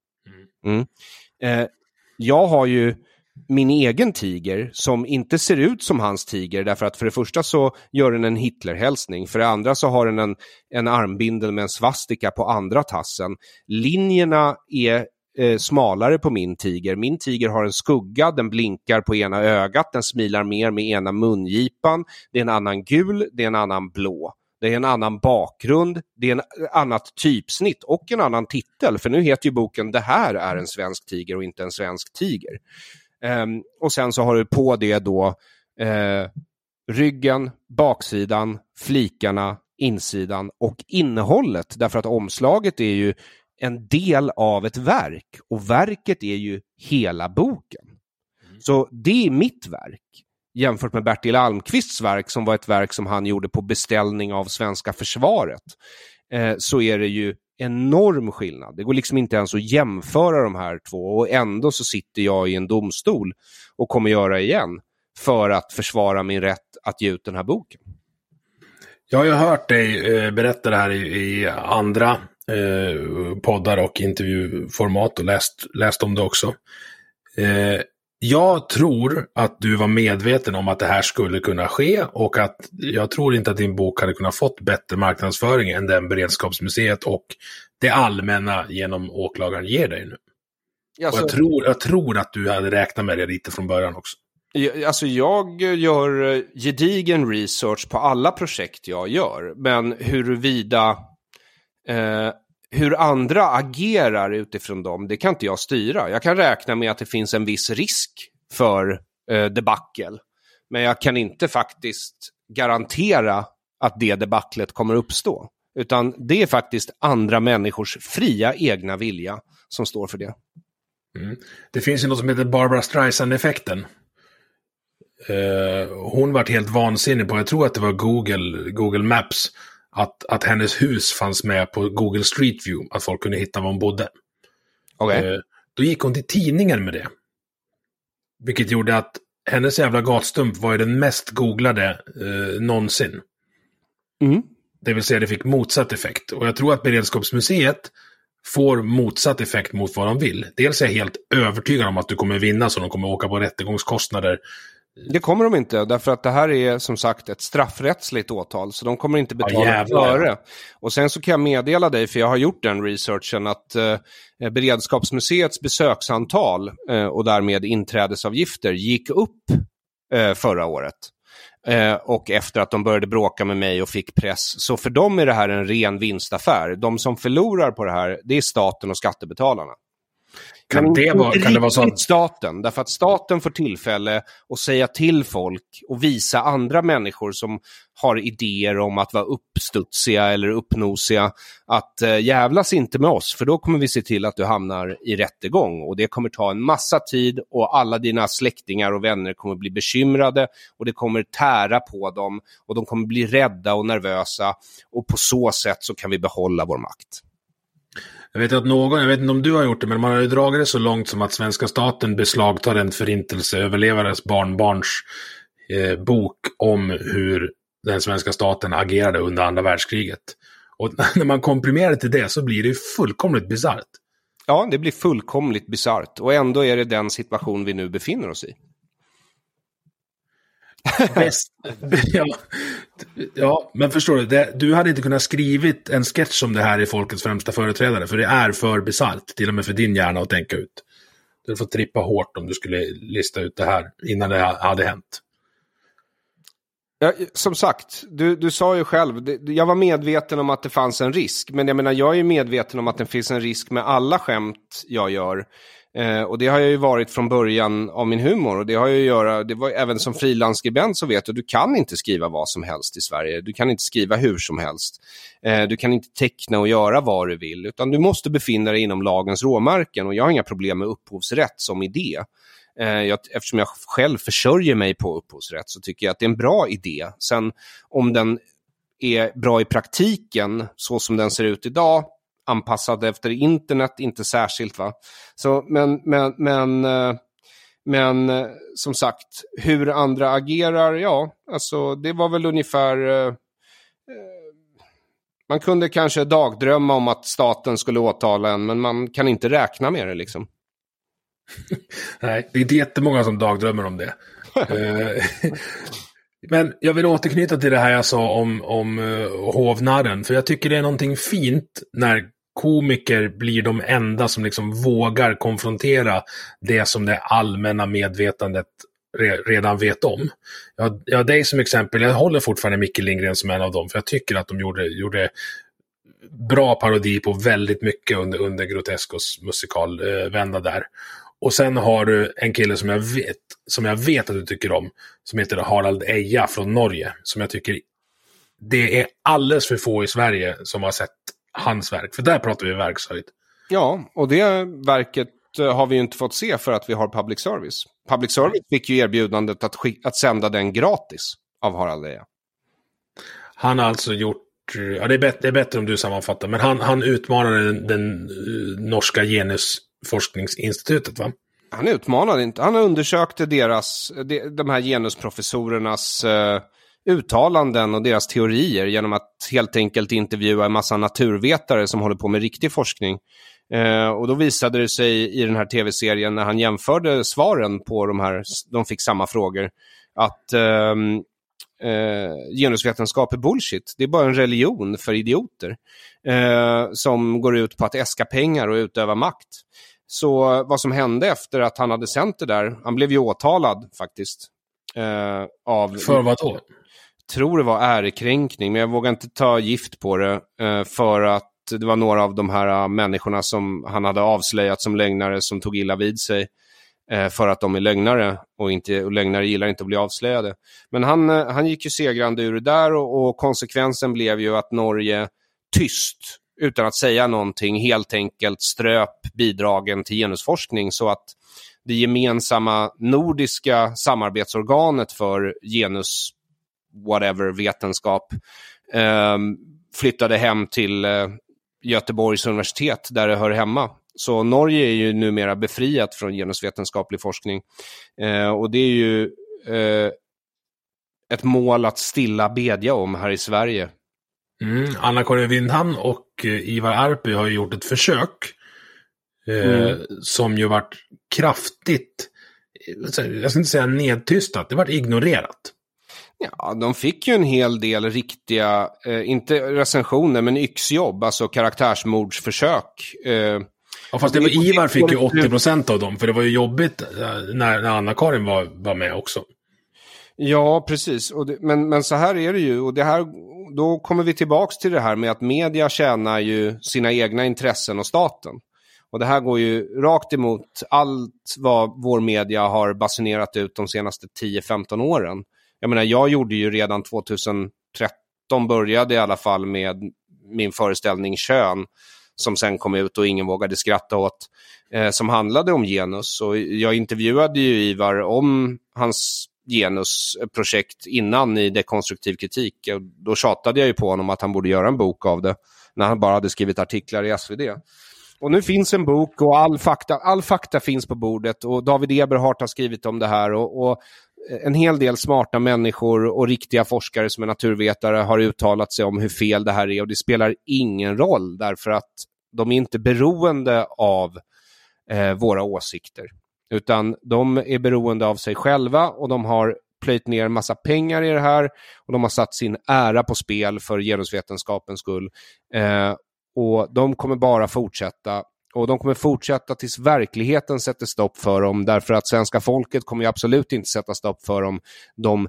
Speaker 4: Jag har ju min egen tiger som inte ser ut som hans tiger, därför att för det första så gör den en Hitlerhälsning, för det andra så har den en armbindel med en svastika på andra tassen. Linjerna är smalare på min tiger. Min tiger har en skugga, den blinkar på ena ögat, den smilar mer med ena mungipan, det är en annan gul, det är en annan blå. Det är en annan bakgrund, det är en annat typsnitt och en annan titel, för nu heter ju boken Det här är en svensk tiger och inte en svensk tiger. Och sen så har du på det då ryggen, baksidan, flikarna, insidan och innehållet, därför att omslaget är ju en del av ett verk och verket är ju hela boken. Så det är mitt verk jämfört med Bertil Almqvists verk som var ett verk som han gjorde på beställning av svenska försvaret. Så är det ju enorm skillnad. Det går liksom inte ens att jämföra de här två, och ändå så sitter jag i en domstol och kommer göra igen för att försvara min rätt att ge ut den här boken.
Speaker 3: Jag har ju hört dig berätta det här i andra poddar och intervjuformat och läst om det också. Jag tror att du var medveten om att det här skulle kunna ske, och att jag tror inte att din bok hade kunnat fått bättre marknadsföring än den Beredskapsmuseet och det allmänna genom åklagaren ger dig nu. Alltså, och jag tror att du hade räknat med det lite från början också.
Speaker 4: Alltså jag gör gedigen research på alla projekt jag gör, men hur andra agerar utifrån dem, det kan inte jag styra. Jag kan räkna med att det finns en viss risk för debacle, men jag kan inte faktiskt garantera att det debaclet kommer uppstå. Utan det är faktiskt andra människors fria egna vilja som står för det.
Speaker 3: Det finns ju något som heter Barbra Streisand-effekten. Hon var helt vansinnig på, jag tror att det var Google Maps, att hennes hus fanns med på Google Street View, att folk kunde hitta var hon bodde.
Speaker 4: Okay.
Speaker 3: Då gick hon till tidningen med det. Vilket gjorde att hennes jävla gatstump var ju den mest googlade någonsin. Det vill säga det fick motsatt effekt. Och jag tror att Beredskapsmuseet får motsatt effekt mot vad de vill. Dels är jag helt övertygad om att du kommer vinna, så de kommer åka på rättegångskostnader. Det
Speaker 4: kommer de inte, därför att det här är som sagt ett straffrättsligt åtal, så de kommer inte betala före. Och sen så kan jag meddela dig, för jag har gjort den researchen, att Beredskapsmuseets besöksantal och därmed inträdesavgifter gick upp förra året. och efter att de började bråka med mig och fick press. Så för dem är det här en ren vinstaffär. De som förlorar på det här, det är staten och skattebetalarna.
Speaker 3: Kan det vara så att
Speaker 4: staten, därför att staten får tillfälle att säga till folk och visa andra människor som har idéer om att vara uppstudsiga eller uppnosiga att jävlas inte med oss, för då kommer vi se till att du hamnar i rättegång, och det kommer ta en massa tid och alla dina släktingar och vänner kommer bli bekymrade och det kommer tära på dem och de kommer bli rädda och nervösa, och på så sätt så kan vi behålla vår makt.
Speaker 3: Jag vet inte om du har gjort det, men man har ju dragit det så långt som att svenska staten beslagtar en förintelseöverlevares barnbarns bok om hur den svenska staten agerade under andra världskriget. Och när man komprimerar till det så blir det ju fullkomligt bisarrt.
Speaker 4: Ja, det blir fullkomligt bisarrt, och ändå är det den situation vi nu befinner oss i.
Speaker 3: Ja, men förstår du, du hade inte kunnat skrivit en sketch om det här i Folkets främsta företrädare, för det är för bisarrt, till och med för din hjärna att tänka ut. Du får trippa hårt om du skulle lista ut det här innan det hade hänt.
Speaker 4: Ja, som sagt, du sa ju själv, jag var medveten om att det fanns en risk, men jag menar, jag är medveten om att det finns en risk med alla skämt jag gör. Och det har jag ju varit från början av min humor, och det har jag ju göra, det var även som frilansskribent, så vet du kan inte skriva vad som helst i Sverige. Du kan inte skriva hur som helst. Du kan inte teckna och göra vad du vill, utan du måste befinna dig inom lagens råmärken, och jag har inga problem med upphovsrätt som idé. Eftersom jag själv försörjer mig på upphovsrätt så tycker jag att det är en bra idé. Sen om den är bra i praktiken så som den ser ut idag, anpassad efter internet, inte särskilt, va. Så, men som sagt, hur andra agerar, ja, alltså det var väl ungefär man kunde kanske dagdrömma om att staten skulle åtala en, men man kan inte räkna med det liksom.
Speaker 3: Nej, det är inte jättemånga som dagdrömmer om det. Men jag vill återknyta till det här jag sa om hovnarren, för jag tycker det är någonting fint när komiker blir de enda som liksom vågar konfrontera det som det allmänna medvetandet redan vet om. Jag har dig som exempel, jag håller fortfarande Micke Lindgren som en av dem, för jag tycker att de gjorde bra parodi på väldigt mycket under Groteskos musikalvända där. Och sen har du en kille som jag vet att du tycker om, som heter Harald Eja från Norge, som jag tycker det är alldeles för få i Sverige som har sett hans verk, för där pratar vi verkshöjd.
Speaker 4: Ja, och det verket har vi ju inte fått se för att vi har public service. Public service fick ju erbjudandet att sända den gratis av Harald Eja. Han har alltså gjort,
Speaker 3: ja, det är bättre om du sammanfattar, men han utmanade den norska genusforskningsinstitutet, va?
Speaker 4: Han utmanade inte, han undersökte de här genusprofessorernas uttalanden och deras teorier genom att helt enkelt intervjua en massa naturvetare som håller på med riktig forskning. Och då visade det sig i den här tv-serien, när han jämförde svaren på de fick samma frågor, att genusvetenskap är bullshit. Det är bara en religion för idioter som går ut på att äska pengar och utöva makt. Så vad som hände efter att han hade sänt det där, han blev ju åtalad faktiskt.
Speaker 3: För vad då?
Speaker 4: Tror det var ärekränkning, men jag vågar inte ta gift på det för att det var några av de här människorna som han hade avslöjat som lögnare som tog illa vid sig för att de är lögnare, och lögnare gillar inte att bli avslöjade. Men han gick ju segrande ur det där, och konsekvensen blev ju att Norge tyst, utan att säga någonting, helt enkelt ströp bidragen till genusforskning, så att det gemensamma nordiska samarbetsorganet för genus vetenskap flyttade hem till Göteborgs universitet där det hör hemma. Så Norge är ju numera befriat från genusvetenskaplig forskning, och det är ju ett mål att stilla bedja om här i Sverige.
Speaker 3: Anna-Karin Windhamn och Ivar Arpi har ju gjort ett försök som ju varit kraftigt, jag ska inte säga nedtystat, det varit ignorerat.
Speaker 4: Ja, de fick ju en hel del riktiga, inte recensioner, men yxjobb, alltså karaktärsmordsförsök.
Speaker 3: Ja, fast Ivar fick ju 80% av dem, för det var ju jobbigt när Anna-Karin var med också.
Speaker 4: Ja, precis. Men så här är det ju. Och det här, då kommer vi tillbaks till det här med att media tjänar ju sina egna intressen och staten. Och det här går ju rakt emot allt vad vår media har basunerat ut de senaste 10-15 åren. Jag menar, jag gjorde ju redan 2013, började i alla fall med min föreställning Kön, som sen kom ut och ingen vågade skratta åt, som handlade om genus. Och jag intervjuade ju Ivar om hans genusprojekt innan i Dekonstruktiv kritik. Och då tjatade jag ju på honom att han borde göra en bok av det, när han bara hade skrivit artiklar i SvD. Och nu finns en bok och all fakta finns på bordet, och David Eberhardt har skrivit om det här, och en hel del smarta människor och riktiga forskare som är naturvetare har uttalat sig om hur fel det här är, och det spelar ingen roll därför att de är inte beroende av våra åsikter, utan de är beroende av sig själva, och de har plöjt ner en massa pengar i det här, och de har satt sin ära på spel för genusvetenskapens skull, och de kommer bara fortsätta. Och de kommer fortsätta tills verkligheten sätter stopp för dem, därför att svenska folket kommer ju absolut inte sätta stopp för dem. De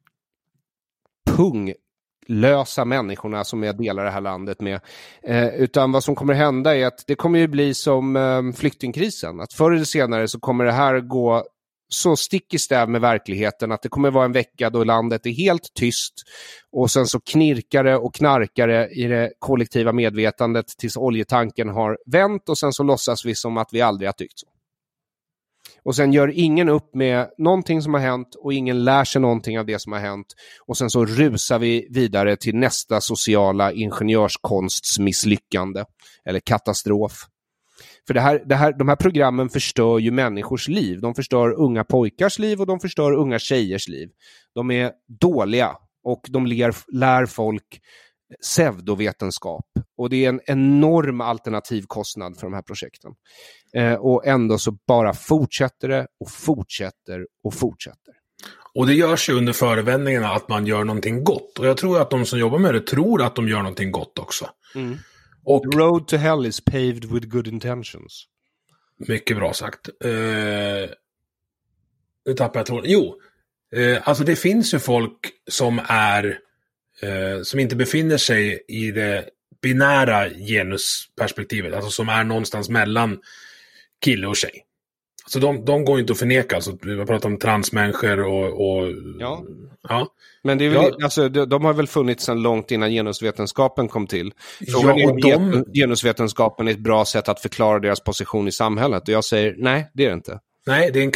Speaker 4: punglösa människorna som jag delar det här landet med. Utan vad som kommer hända är att det kommer ju bli som flyktingkrisen. Att förr eller senare så kommer det här gå så stick i stäv med verkligheten att det kommer vara en vecka då landet är helt tyst, och sen så knirkar det och knarkar det i det kollektiva medvetandet tills oljetanken har vänt, och sen så låtsas vi som att vi aldrig har tyckt så. Och sen gör ingen upp med någonting som har hänt, och ingen lär sig någonting av det som har hänt, och sen så rusar vi vidare till nästa sociala ingenjörskonstmisslyckande eller katastrof. För de här programmen förstör ju människors liv. De förstör unga pojkars liv och de förstör unga tjejers liv. De är dåliga, och de lär folk pseudovetenskap. Och det är en enorm alternativkostnad för de här projekten. Och ändå så bara fortsätter det och fortsätter och fortsätter.
Speaker 3: Och det görs ju under förevändningarna att man gör någonting gott. Och jag tror att de som jobbar med det tror att de gör någonting gott också.
Speaker 4: Mm. Och the road to hell is paved with good intentions.
Speaker 3: Mycket bra sagt. Nu tappar jag tråden. Alltså det finns ju folk som är som inte befinner sig i det binära genusperspektivet. Alltså som är någonstans mellan kille och tjej. Alltså de går inte att förneka. Alltså, vi har pratat om transmänniskor och
Speaker 4: ja.
Speaker 3: Men
Speaker 4: det är väl, alltså, de har väl funnits sedan långt innan genusvetenskapen kom till. Genusvetenskapen är ett bra sätt att förklara deras position i samhället. Och jag säger, nej, det är det inte.
Speaker 3: Nej, det är en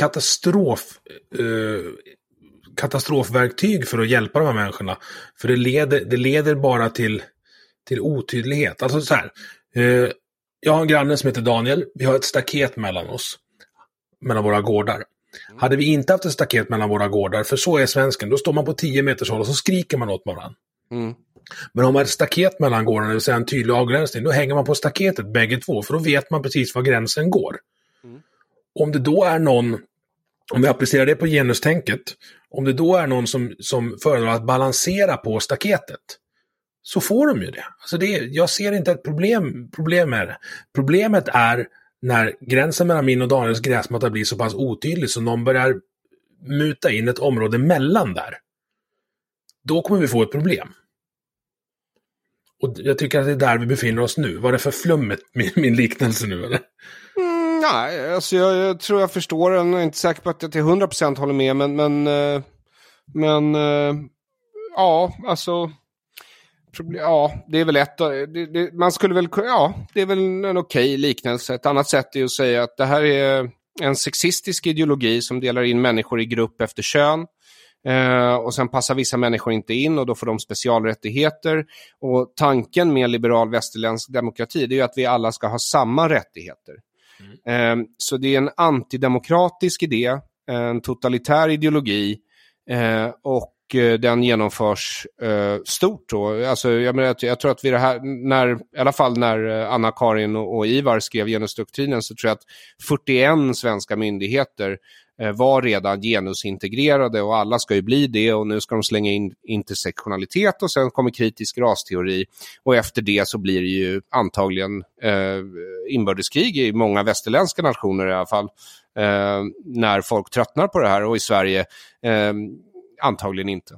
Speaker 3: katastrofverktyg för att hjälpa de här människorna. För det leder bara till otydlighet. Alltså så här, jag har en granne som heter Daniel. Vi har ett staket mellan oss. Mellan våra gårdar. Hade vi inte haft ett staket mellan våra gårdar, för så är svensken, då står man på 10 meters håll och så skriker man åt varandra. Men om man har ett staket mellan gårdarna, det vill säga en tydlig avgränsning, då hänger man på staketet bägge två, för då vet man precis var gränsen går. Om det då är någon, om vi applicerar det på genustänket, om det då är någon som föredrar att balansera på staketet, så får de ju det. Alltså jag ser inte ett problem med det. Problemet är när gränsen mellan min och Daniels gräsmatta blir så pass otydlig så någon börjar muta in ett område mellan där. Då kommer vi få ett problem. Och jag tycker att det är där vi befinner oss nu. Var det för flummet min liknelse nu, eller?
Speaker 4: Nej, alltså jag tror jag förstår den. Jag är inte säker på att jag till 100% håller med, men ja, alltså ja, det är väl man skulle väl, ja, det är väl en okej liknelse. Ett annat sätt är att säga att det här är en sexistisk ideologi som delar in människor i grupp efter kön. Och sen passar vissa människor inte in, och då får de specialrättigheter. Och tanken med liberal västerländsk demokrati, det är ju att vi alla ska ha samma rättigheter. Så det är en antidemokratisk idé, en totalitär ideologi, och den genomförs stort då. Alltså, jag tror att vi det här, i alla fall när Anna-Karin och Ivar skrev genusdoktrinen, så tror jag att 41 svenska myndigheter var redan genusintegrerade, och alla ska ju bli det, och nu ska de slänga in intersektionalitet, och sen kommer kritisk rasteori, och efter det så blir det ju antagligen inbördeskrig i många västerländska nationer i alla fall, när folk tröttnar på det här. Och i Sverige Antagligen inte.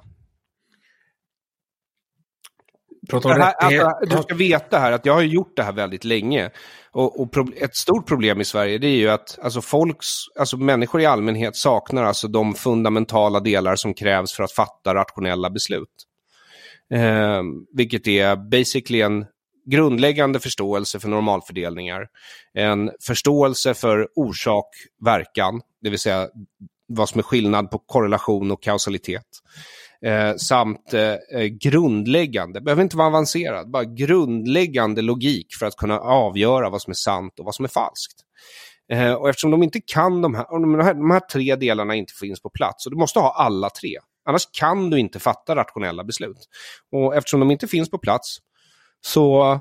Speaker 4: Du ska veta här att jag har gjort det här väldigt länge. Och ett stort problem i Sverige, det är ju att människor i allmänhet saknar alltså de fundamentala delar som krävs för att fatta rationella beslut. Vilket är basically en grundläggande förståelse för normalfördelningar, en förståelse för orsak-verkan, det vill säga vad som är skillnad på korrelation och kausalitet, samt grundläggande, behöver inte vara avancerad, bara grundläggande logik för att kunna avgöra vad som är sant och vad som är falskt. Och eftersom de inte kan de här tre delarna inte finns på plats, och du måste ha alla tre, annars kan du inte fatta rationella beslut. Och eftersom de inte finns på plats, så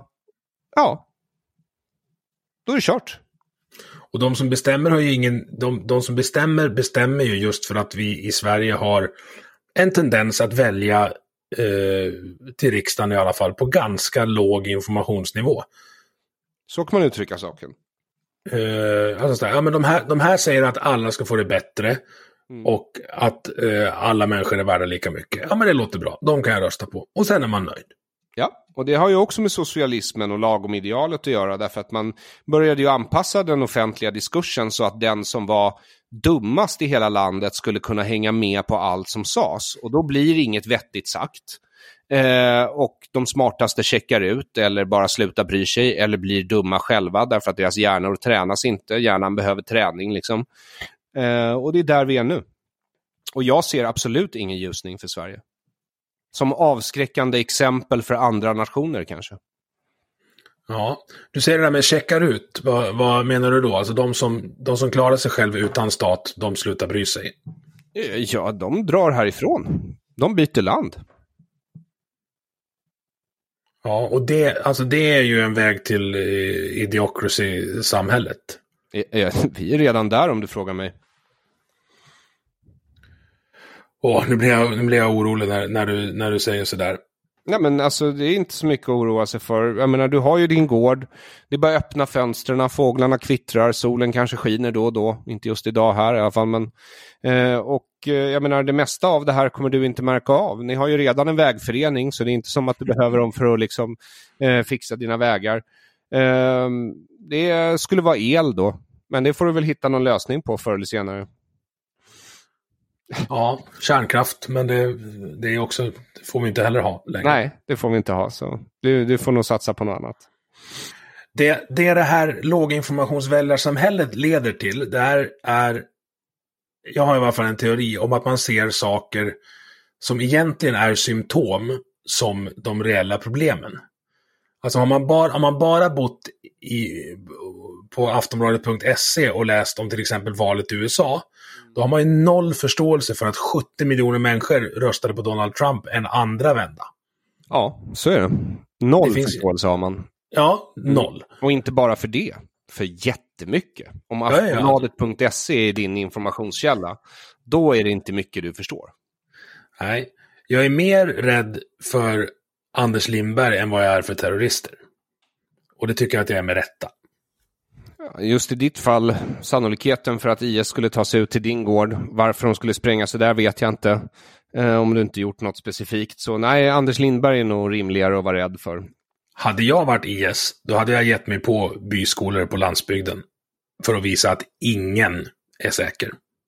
Speaker 4: då är det kört.
Speaker 3: Och de som bestämmer har ju de som bestämmer ju just för att vi i Sverige har en tendens att välja till riksdagen i alla fall på ganska låg informationsnivå.
Speaker 4: Så kan man uttrycka saken.
Speaker 3: Men de här säger att alla ska få det bättre och att alla människor är värda lika mycket. Ja, men det låter bra. De kan jag rösta på. Och sen är man nöjd.
Speaker 4: Ja, och det har ju också med socialismen och lagom-idealet att göra, därför att man började ju anpassa den offentliga diskursen så att den som var dummast i hela landet skulle kunna hänga med på allt som sades. Och då blir inget vettigt sagt. Och de smartaste checkar ut eller bara slutar bry sig eller blir dumma själva därför att deras hjärnor tränas inte. Hjärnan behöver träning liksom. Och det är där vi är nu. Och jag ser absolut ingen ljusning för Sverige. Som avskräckande exempel för andra nationer kanske.
Speaker 3: Ja, du säger det där med checkar ut. Vad menar du då? Alltså de som klarar sig själv utan stat, de slutar bry sig?
Speaker 4: Ja, de drar härifrån. De byter land.
Speaker 3: Ja, och det är ju en väg till idiocracy-samhället.
Speaker 4: Vi är redan där om du frågar mig.
Speaker 3: Nu blir jag orolig när du säger sådär.
Speaker 4: Nej, men alltså det är inte så mycket att oroa sig för. Jag menar, du har ju din gård. Det är bara att öppna fönstren, fåglarna kvittrar, solen kanske skiner då och då. Inte just idag här i alla fall, men jag menar, det mesta av det här kommer du inte märka av. Ni har ju redan en vägförening, så det är inte som att du behöver dem för att liksom fixa dina vägar. Det skulle vara el då, men det får du väl hitta någon lösning på förr eller senare.
Speaker 3: Ja, kärnkraft, men det är också, det får vi inte heller ha längre.
Speaker 4: Nej, det får vi inte ha, så du får nog satsa på något annat.
Speaker 3: Det här låginformationsväljarsamhället leder till, det är, jag har i alla fall en teori om att man ser saker som egentligen är symptom som de reella problemen. Alltså har man bara bott på aftonbladet.se och läst om till exempel valet i USA, då har man ju noll förståelse för att 70 miljoner människor röstade på Donald Trump en andra vända.
Speaker 4: Ja, så är det. Noll förståelse har man.
Speaker 3: Ja, noll.
Speaker 4: Och inte bara för det, för jättemycket. Om aftonbladet.se är din informationskälla, då är det inte mycket du förstår. Nej,
Speaker 3: jag är mer rädd för Anders Lindberg än vad jag är för terrorister. Och det tycker jag att jag är med rätta.
Speaker 4: Just i ditt fall, sannolikheten för att IS skulle ta sig ut till din gård, varför de skulle spränga sig där vet jag inte. Om du inte gjort något specifikt. Så nej, Anders Lindberg är nog rimligare att vara rädd för.
Speaker 3: Hade jag varit IS, då hade jag gett mig på byskolor på landsbygden. För att visa att ingen är säker.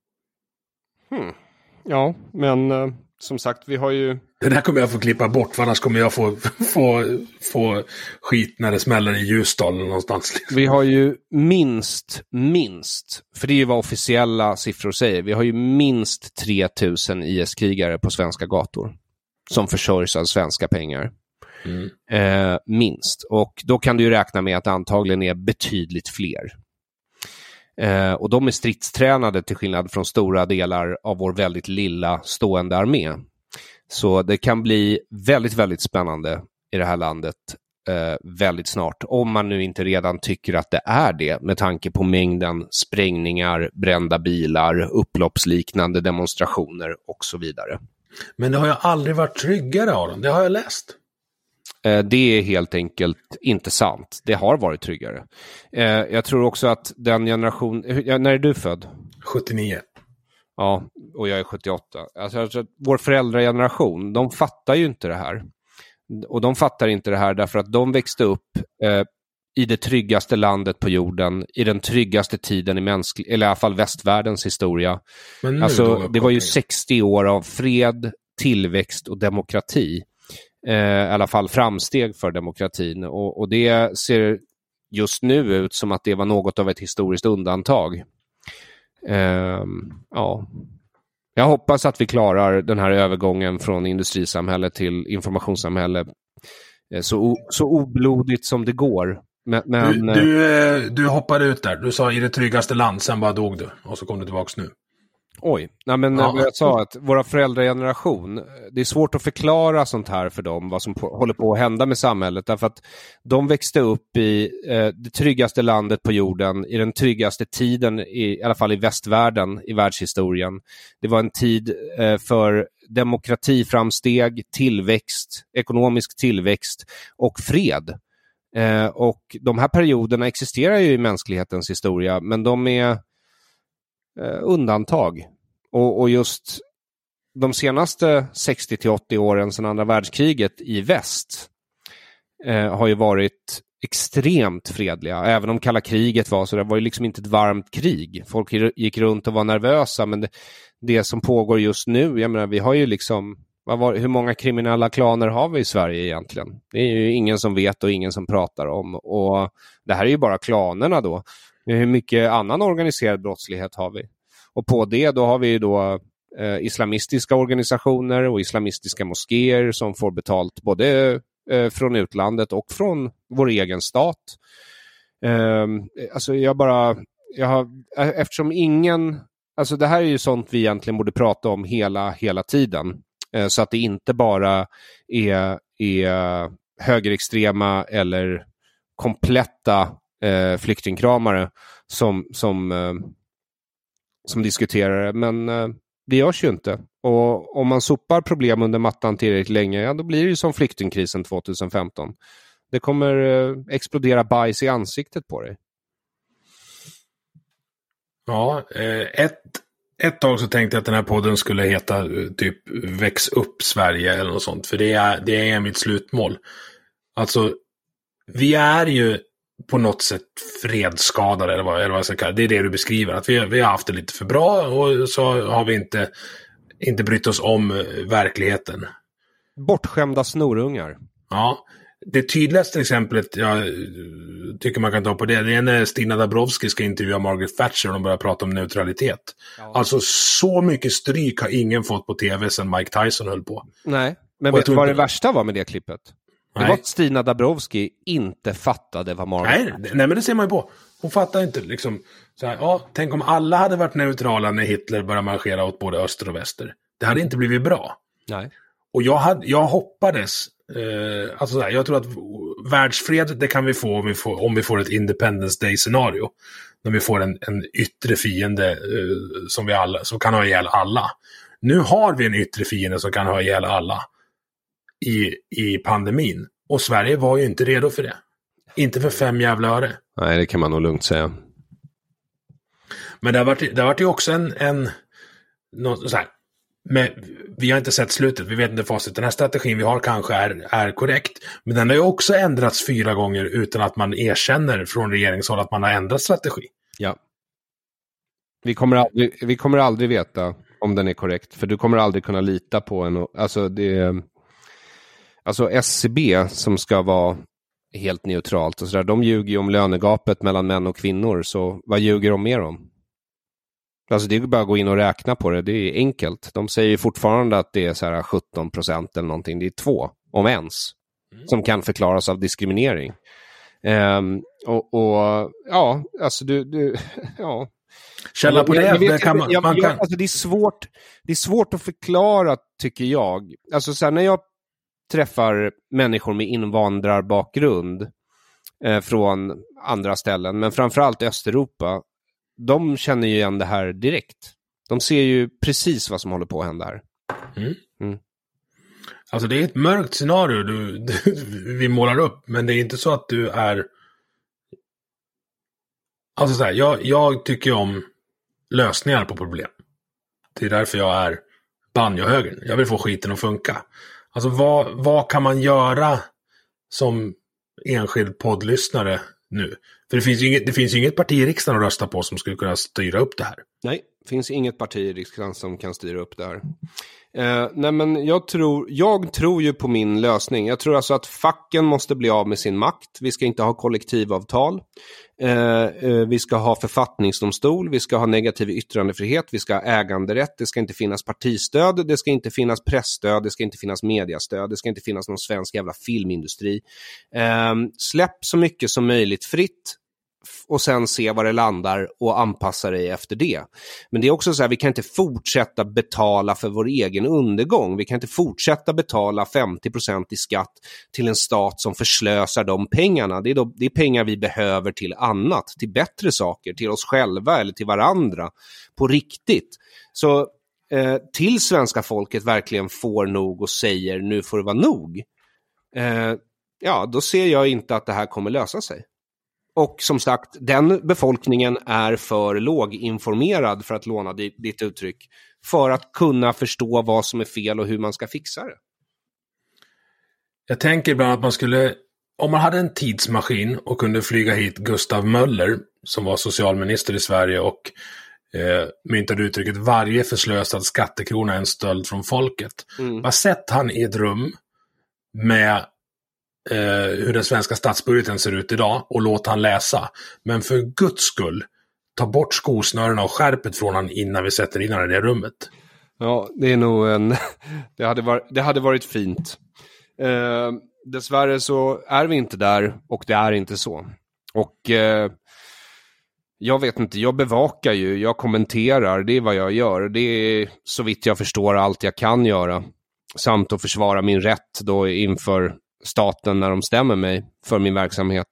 Speaker 4: Ja, men som sagt, vi har ju...
Speaker 3: Det där kommer jag få klippa bort, för annars kommer jag få skit när det smäller i Ljusdal någonstans.
Speaker 4: Vi har ju minst, för det är ju vad officiella siffror säger, vi har ju minst 3000 IS-krigare på svenska gator som försörjs av svenska pengar. Minst. Och då kan du ju räkna med att antagligen är betydligt fler. Och de är stridstränade till skillnad från stora delar av vår väldigt lilla stående armé. Så det kan bli väldigt, väldigt spännande i det här landet väldigt snart. Om man nu inte redan tycker att det är det, med tanke på mängden sprängningar, brända bilar, upploppsliknande demonstrationer och så vidare.
Speaker 3: Men det har jag aldrig varit tryggare av dem, det har jag läst.
Speaker 4: Det är helt enkelt inte sant. Det har varit tryggare. Jag tror också att den generation... När är du född?
Speaker 3: 79.
Speaker 4: Ja, och jag är 78. Alltså, vår föräldrageneration, de fattar ju inte det här. Och de fattar inte det här därför att de växte upp i det tryggaste landet på jorden, i den tryggaste tiden eller i alla fall västvärldens historia. Men alltså, det var ju 60 år av fred, tillväxt och demokrati. I alla fall framsteg för demokratin. Och det ser just nu ut som att det var något av ett historiskt undantag. Ja. Jag hoppas att vi klarar den här övergången från industrisamhälle till informationssamhälle så oblodigt som det går. Men
Speaker 3: du hoppade ut där. Du sa i det tryggaste land, sen bara dog du. Och så kom du tillbaka nu.
Speaker 4: Oj, nej men jag sa att våra föräldrageneration, det är svårt att förklara sånt här för dem, vad som håller på att hända med samhället, därför att de växte upp i det tryggaste landet på jorden, i den tryggaste tiden, i alla fall i västvärlden, i världshistorien. Det var en tid för demokratiframsteg, tillväxt, ekonomisk tillväxt och fred. Och de här perioderna existerar ju i mänsklighetens historia, men de är undantag. Och just de senaste 60-80 åren sedan andra världskriget i väst har ju varit extremt fredliga. Även om kalla kriget var så, det var ju liksom inte ett varmt krig. Folk gick runt och var nervösa, men det som pågår just nu, jag menar, vi har ju liksom, hur många kriminella klaner har vi i Sverige egentligen? Det är ju ingen som vet och ingen som pratar om. Och det här är ju bara klanerna då. Hur mycket annan organiserad brottslighet har vi? Och på det då har vi ju då islamistiska organisationer och islamistiska moskéer som får betalt både från utlandet och från vår egen stat. Alltså eftersom alltså det här är ju sånt vi egentligen borde prata om hela tiden. Så att det inte bara är högerextrema eller kompletta flyktingkramare som diskuterar det, men det görs ju inte. Och om man sopar problem under mattan tillräckligt länge, ja, då blir det ju som flyktingkrisen 2015. Det kommer explodera bajs i ansiktet på dig.
Speaker 3: Ja, ett tag så tänkte jag att den här podden skulle heta typ Väx upp Sverige eller något sånt, för det är mitt slutmål. Alltså, vi är ju på något sätt fredsskadade eller vad jag ska kalla det. Det är det du beskriver, att vi har haft det lite för bra och så har vi inte brytt oss om verkligheten.
Speaker 4: Bortskämda snorungar.
Speaker 3: Ja, det tydligaste exemplet jag tycker man kan ta på det är när Stina Dabrowski ska intervjua Margaret Thatcher och de börjar prata om neutralitet. Ja. Alltså så mycket stryk har ingen fått på tv sedan Mike Tyson höll på.
Speaker 4: Nej, men vet du vad det värsta var med det klippet? Det var att Stina Dabrowski inte fattade vad Margaret...
Speaker 3: Nej, men det ser man ju på. Hon fattar inte liksom så här, ja, tänk om alla hade varit neutrala när Hitler började marschera åt både öster och väster. Det hade inte blivit bra.
Speaker 4: Nej.
Speaker 3: Och jag hoppades alltså så här, jag tror att världsfred, det kan vi få om vi får ett Independence Day-scenario. När vi får en yttre fiende som kan ha ihjäl alla. Nu har vi en yttre fiende som kan ha ihjäl alla i pandemin. Och Sverige var ju inte redo för det. Inte för 5 jävla öre.
Speaker 4: Nej, det kan man nog lugnt säga.
Speaker 3: Men det har varit ju också något så här, men vi har inte sett slutet, vi vet inte facit. Den här strategin vi har kanske är korrekt, men den har ju också ändrats 4 gånger utan att man erkänner från regeringshåll att man har ändrat strategi.
Speaker 4: Ja. Vi kommer aldrig veta om den är korrekt, för du kommer aldrig kunna lita på en. Alltså SCB som ska vara helt neutralt och så där, de ljuger ju om lönegapet mellan män och kvinnor, så vad ljuger de mer om? Alltså det är bara att gå in och räkna på det, det är enkelt. De säger ju fortfarande att det är så här 17% eller någonting, det är 2 om ens som kan förklaras av diskriminering. Ja, alltså ja.
Speaker 3: Källa på det kan man kan.
Speaker 4: Alltså det är svårt att förklara, tycker jag. Alltså så här, när jag träffar människor med invandrarbakgrund från andra ställen, men framförallt Östeuropa, de känner ju igen det här direkt. De ser ju precis vad som håller på att hända här.
Speaker 3: Alltså det är ett mörkt scenario vi målar upp, men det är inte så att du är... Alltså så här, jag tycker om lösningar på problem. det är därför jag är banjohögern. Jag vill få skiten att funka. Alltså vad kan man göra som enskild poddlyssnare nu? För det finns ju inget parti i riksdagen att rösta på som skulle kunna styra upp det här.
Speaker 4: Nej, det finns inget parti i riksdagen som kan styra upp det här. Nej, men jag tror ju på min lösning. Jag tror alltså att facken måste bli av med sin makt. Vi ska inte ha kollektivavtal. Vi ska ha författningsdomstol. Vi ska ha negativ yttrandefrihet. Vi ska ha äganderätt. Det ska inte finnas partistöd. Det ska inte finnas pressstöd. Det ska inte finnas mediastöd. Det ska inte finnas någon svensk jävla filmindustri. Släpp så mycket som möjligt fritt. Och sen se var det landar och anpassa dig efter det. Men det är också så här, vi kan inte fortsätta betala för vår egen undergång. Vi kan inte fortsätta betala 50% i skatt till en stat som förslösar de pengarna. Det är pengar vi behöver till annat, till bättre saker, till oss själva eller till varandra på riktigt. Så till svenska folket verkligen får nog och säger nu får det vara nog. Då ser jag inte att det här kommer lösa sig. Och som sagt, den befolkningen är för låginformerad, för att låna ditt uttryck, för att kunna förstå vad som är fel och hur man ska fixa det.
Speaker 3: Jag tänker ibland att man skulle, om man hade en tidsmaskin och kunde flyga hit Gustav Möller som var socialminister i Sverige och myntade uttrycket varje förslösad skattekrona är en stöld från folket. Bara sätt han i ett rum med hur den svenska statsbudgeten ser ut idag och låt han läsa. Men för Guds skull, ta bort skosnörerna och skärpet från han innan vi sätter in han i det rummet. Ja, det är nog det hade varit fint. Dessvärre så är vi inte där och det är inte så. Och jag vet inte, jag bevakar ju, jag kommenterar, det är vad jag gör. Det är så vitt jag förstår allt jag kan göra. Samt att försvara min rätt då inför staten när de stämmer mig för min verksamhet.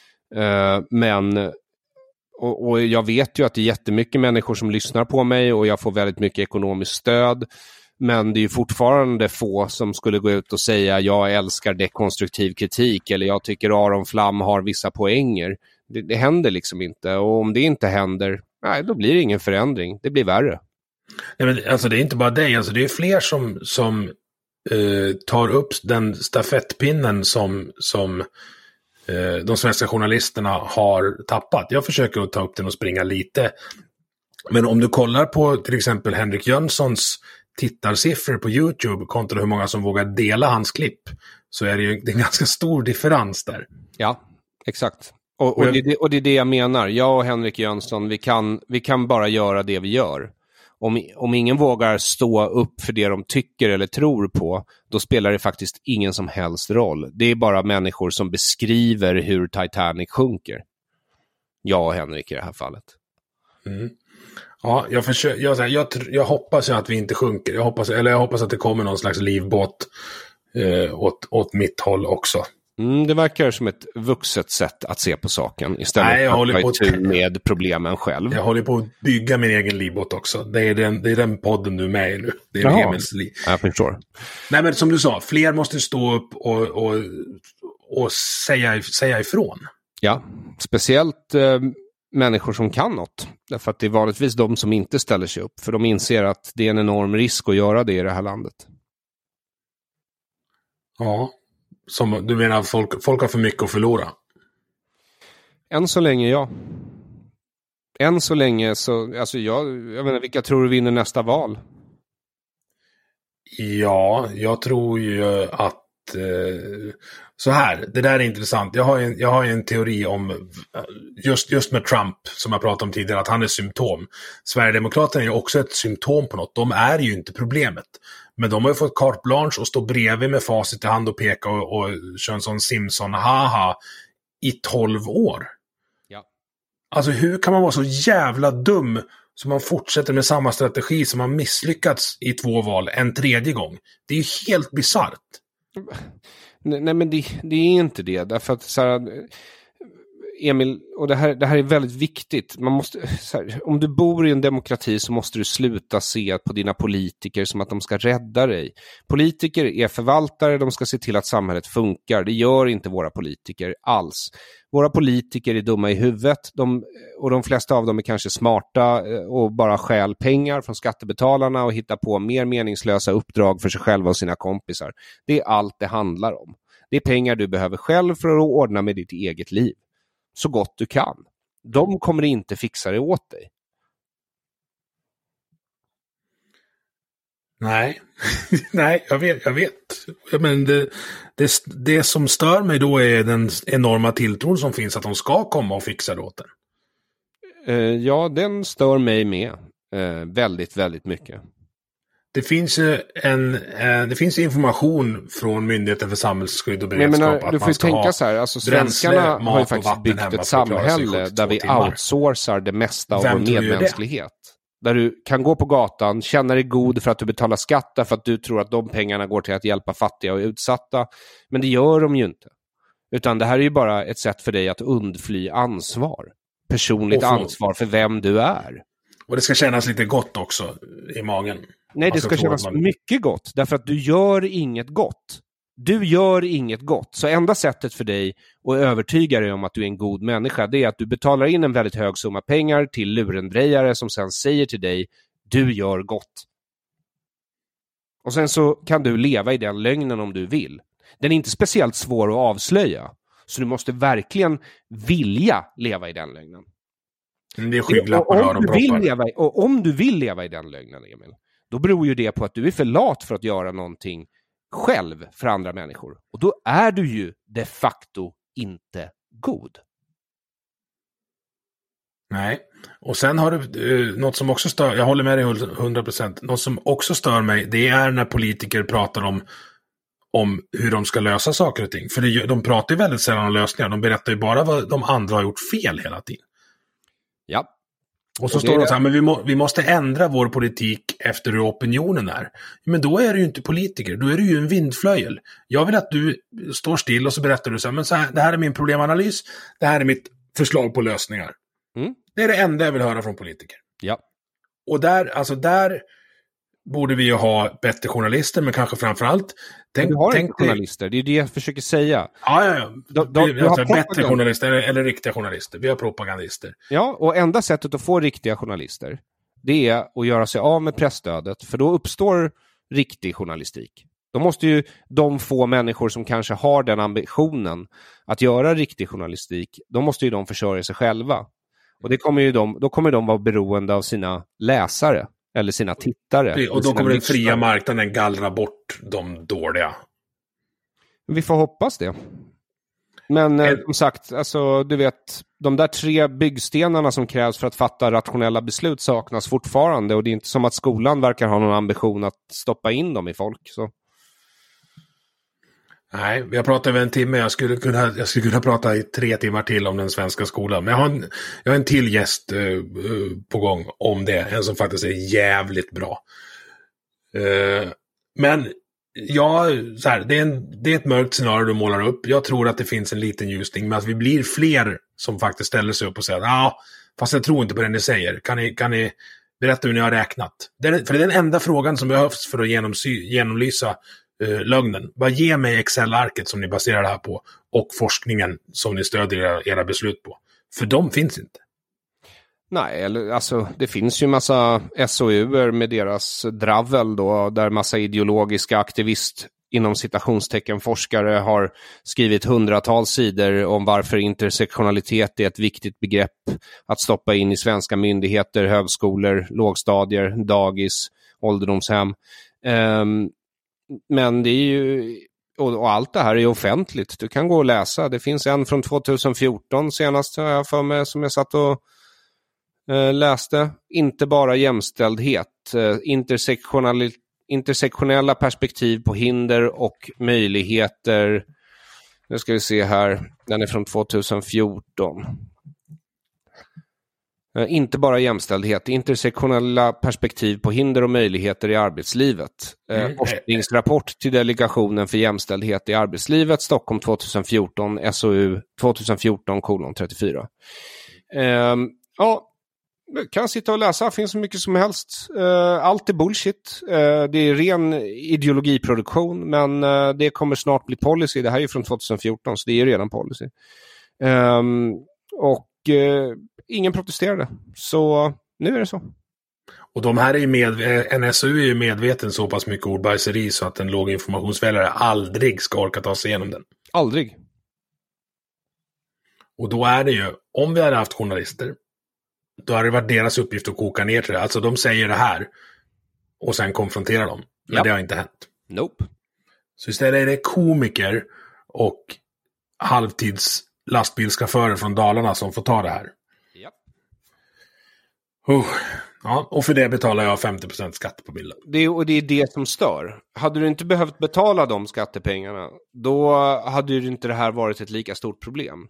Speaker 3: Men och jag vet ju att det är jättemycket människor som lyssnar på mig och jag får väldigt mycket ekonomiskt stöd. Men det är ju fortfarande få som skulle gå ut och säga jag älskar dekonstruktiv kritik eller jag tycker Aron Flam har vissa poänger. Det händer liksom inte. Och om det inte händer, nej, då blir det ingen förändring. Det blir värre. Nej, men alltså det är inte bara dig. Alltså det är fler som tar upp den stafettpinnen som de svenska journalisterna har tappat. Jag försöker att ta upp den och springa lite. Men om du kollar på till exempel Henrik Jönssons tittarsiffror på YouTube kontra hur många som vågar dela hans klipp, så är det ju en ganska stor differens där. Ja, exakt. Och det är det jag menar. Jag och Henrik Jönsson, vi kan bara göra det vi gör. Om ingen vågar stå upp för det de tycker eller tror på, då spelar det faktiskt ingen som helst roll. Det är bara människor som beskriver hur Titanic sjunker. Jag och Henrik i det här fallet. Mm. Ja, jag hoppas att vi inte sjunker. Jag hoppas att det kommer någon slags livbåt åt mitt håll också. Det verkar som ett vuxet sätt att se på saken istället för att ta itu med problemen själv. Jag håller på att bygga min egen livbåt också. Det är den podden du är med i nu. Det är Emils liv. Jag förstår. Nej, men som du sa, fler måste stå upp och säga ifrån. Ja, speciellt människor som kan något. Därför att det är vanligtvis de som inte ställer sig upp. För de inser att det är en enorm risk att göra det i det här landet. Ja. Som du menar, folk har för mycket att förlora? Än så länge, ja. Än så länge så, alltså jag menar, vilka tror du vinner nästa val? Ja, jag tror ju att så här, det där är intressant. Jag har en teori om just med Trump som jag pratade om tidigare, att han är symptom. Sverigedemokraterna är ju också ett symptom på något. De är ju inte problemet. Men de har ju fått carte blanche och stå bredvid med facit i hand och peka och köra en sån Simpson haha i 12 år. Ja. Alltså hur kan man vara så jävla dum som man fortsätter med samma strategi som man misslyckats i 2 val en tredje gång? Det är ju helt bizarrt. Nej, men det är inte det. Därför att så här,
Speaker 4: Emil, och det här är väldigt viktigt. Man måste, om du bor i en demokrati så måste du sluta se på dina politiker som att de ska rädda dig. Politiker är förvaltare, de ska se till att samhället funkar. Det gör inte våra politiker alls. Våra politiker är dumma i huvudet, och de flesta av dem är kanske smarta och bara stjäl pengar från skattebetalarna och hittar på mer meningslösa uppdrag för sig själva och sina kompisar. Det är allt det handlar om. Det är pengar du behöver själv för att ordna med ditt eget liv. Så gott du kan. De kommer inte fixa det åt dig.
Speaker 3: Nej, nej, jag vet. Men det som stör mig då är den enorma tilltron som finns att de ska komma och fixa det åt den.
Speaker 4: Ja, den stör mig med. Väldigt, väldigt mycket.
Speaker 3: Det finns information från Myndigheten för samhällsskydd och beredskap att
Speaker 4: du får
Speaker 3: man ska
Speaker 4: tänka
Speaker 3: ha
Speaker 4: så här, alltså svenskarna har ju faktiskt byggt ett samhälle där vi
Speaker 3: timmar.
Speaker 4: Outsourcar det mesta av vår medmänsklighet. Där du kan gå på gatan, känna dig god för att du betalar skatt för att du tror att de pengarna går till att hjälpa fattiga och utsatta. Men det gör de ju inte. Utan det här är ju bara ett sätt för dig att undfly ansvar. Personligt ansvar för vem du är.
Speaker 3: Och det ska kännas lite gott också i magen.
Speaker 4: Nej, det ska kännas mycket gott. Därför att du gör inget gott. Du gör inget gott. Så enda sättet för dig att övertyga dig om att du är en god människa, det är att du betalar in en väldigt hög summa pengar till lurendrejare som sen säger till dig, du gör gott. Och sen så kan du leva i den lögnen om du vill. Den är inte speciellt svår att avslöja. Så du måste verkligen vilja leva i den lögnen.
Speaker 3: Det är skygglappar
Speaker 4: och om du vill leva i den lögnen, Emil, då beror ju det på att du är för lat för att göra någonting själv för andra människor. Och då är du ju de facto inte god.
Speaker 3: Nej. Och sen har du något som också stör, jag håller med dig 100%. Något som också stör mig, det är när politiker pratar om hur de ska lösa saker och ting. För de pratar ju väldigt sällan om lösningar. De berättar ju bara vad de andra har gjort fel hela tiden.
Speaker 4: Ja.
Speaker 3: Och så står det så här, men vi måste ändra vår politik efter hur opinionen är. Men då är du ju inte politiker, då är du ju en vindflöjel. Jag vill att du står still och så berättar du så här, men så här, det här är min problemanalys, det här är mitt förslag på lösningar. Mm. Det är det enda jag vill höra från politiker.
Speaker 4: Ja.
Speaker 3: Och där borde vi ju ha bättre journalister, men kanske framförallt
Speaker 4: vi har inte journalister, det är det jag försöker säga.
Speaker 3: Ja. Vi har bättre journalister eller riktiga journalister. Vi har propagandister.
Speaker 4: Ja, och enda sättet att få riktiga journalister, det är att göra sig av med pressstödet, för då uppstår riktig journalistik. Då måste ju de få människor som kanske har den ambitionen att göra riktig journalistik, då måste ju de försörja sig själva. Och då kommer de vara beroende av sina läsare. Eller sina tittare.
Speaker 3: Och då kommer den fria marknaden gallra bort de dåliga.
Speaker 4: Vi får hoppas det. Men som sagt, alltså, du vet, de där 3 byggstenarna som krävs för att fatta rationella beslut saknas fortfarande. Och det är inte som att skolan verkar ha någon ambition att stoppa in dem i folk. Så.
Speaker 3: Nej, vi har pratat över en timme. Jag skulle kunna prata i 3 timmar till om den svenska skolan. Men jag har en till gäst på gång om det. En som faktiskt är jävligt bra. Men ja, så här, det är ett mörkt scenario du målar upp. Jag tror att det finns en liten ljusning. Men att vi blir fler som faktiskt ställer sig upp och säger ja, fast jag tror inte på det ni säger. Kan ni berätta hur ni har räknat? För det är den enda frågan som behövs för att genomlysa lögnen. Bara ge mig Excel-arket som ni baserar det här på och forskningen som ni stödjer era beslut på. För de finns inte.
Speaker 4: Nej, alltså det finns ju massa SOUer med deras dravel då, där massa ideologiska aktivist inom citationstecken forskare har skrivit hundratals sidor om varför intersektionalitet är ett viktigt begrepp att stoppa in i svenska myndigheter, högskolor, lågstadier, dagis, ålderdomshem. Men det är ju, och allt det här är offentligt. Du kan gå och läsa. Det finns en från 2014 senast har jag för mig som jag satt och läste. Inte bara jämställdhet. Intersektionella perspektiv på hinder och möjligheter. Nu ska vi se här. Den är från 2014. Inte bara jämställdhet, intersektionella perspektiv på hinder och möjligheter i arbetslivet. Forskningsrapport till Delegationen för jämställdhet i arbetslivet, Stockholm 2014, SOU 2014:34. Ja, kan sitta och läsa, finns så mycket som helst. Allt är bullshit. Det är ren ideologiproduktion, men det kommer snart bli policy. Det här är ju från 2014, så det är redan policy. Ingen protesterade. Så nu är det så.
Speaker 3: Och de här är ju NSU är ju medveten så pass mycket ordbajseri så att en låginformationsväljare aldrig ska orka ta sig igenom den.
Speaker 4: Aldrig. Och
Speaker 3: då är det ju, om vi hade haft journalister, då hade det varit deras uppgift att koka ner till det. Alltså de säger det här och sen konfronterar dem. Men det har inte hänt.
Speaker 4: Nope.
Speaker 3: Så istället är det komiker och halvtids lastbilschaufförer från Dalarna som får ta det här. Ja, och för det betalar jag 50% skatt på bilden.
Speaker 4: Det är det som stör. Hade du inte behövt betala de skattepengarna, då hade ju inte det här varit ett lika stort problem.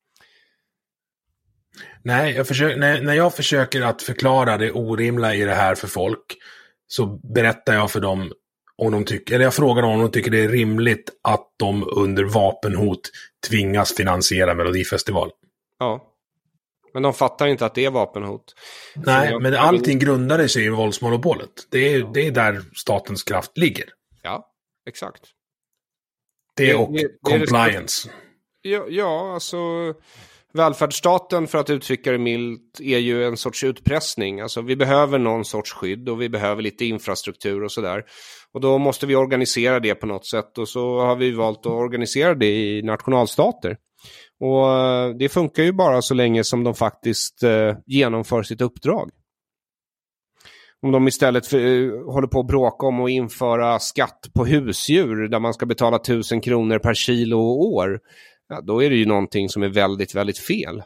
Speaker 3: Nej, när jag försöker att förklara det orimliga i det här för folk, så berättar jag för dem om de tycker, eller jag frågar dem om de tycker det är rimligt att de under vapenhot tvingas finansiera Melodifestivalen.
Speaker 4: Ja. Men de fattar inte att det är vapenhot.
Speaker 3: Nej, men allting grundar sig i våldsmonopolet. Det är där statens kraft ligger.
Speaker 4: Ja, exakt.
Speaker 3: Det och compliance.
Speaker 4: Ja, alltså välfärdsstaten, för att uttrycka det milt, är ju en sorts utpressning. Alltså vi behöver någon sorts skydd och vi behöver lite infrastruktur och sådär. Och då måste vi organisera det på något sätt, och så har vi valt att organisera det i nationalstater. Och det funkar ju bara så länge som de faktiskt genomför sitt uppdrag. Om de istället håller på att bråka om att införa skatt på husdjur där man ska betala 1000 kronor per kilo och år, ja, då är det ju någonting som är väldigt, väldigt fel.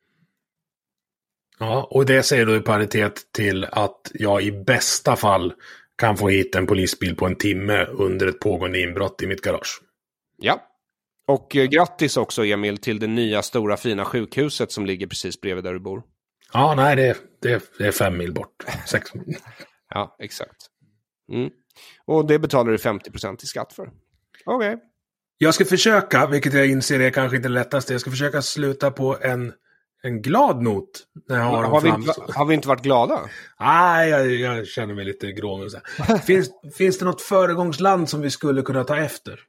Speaker 3: Ja, och det säger då i paritet till att jag i bästa fall kan få hit en polisbil på en timme under ett pågående inbrott i mitt garage.
Speaker 4: Ja. Och grattis också, Emil, till det nya stora fina sjukhuset som ligger precis bredvid där du bor.
Speaker 3: Ja, nej, det är 5 mil bort. 6 mil.
Speaker 4: Ja, exakt. Och det betalar du 50% i skatt för. Okej.
Speaker 3: Jag ska försöka, vilket jag inser är kanske inte det lättaste, jag ska försöka sluta på en glad not. När jag
Speaker 4: har vi inte varit glada?
Speaker 3: Nej, jag känner mig lite grån. Finns det något föregångsland som vi skulle kunna ta efter?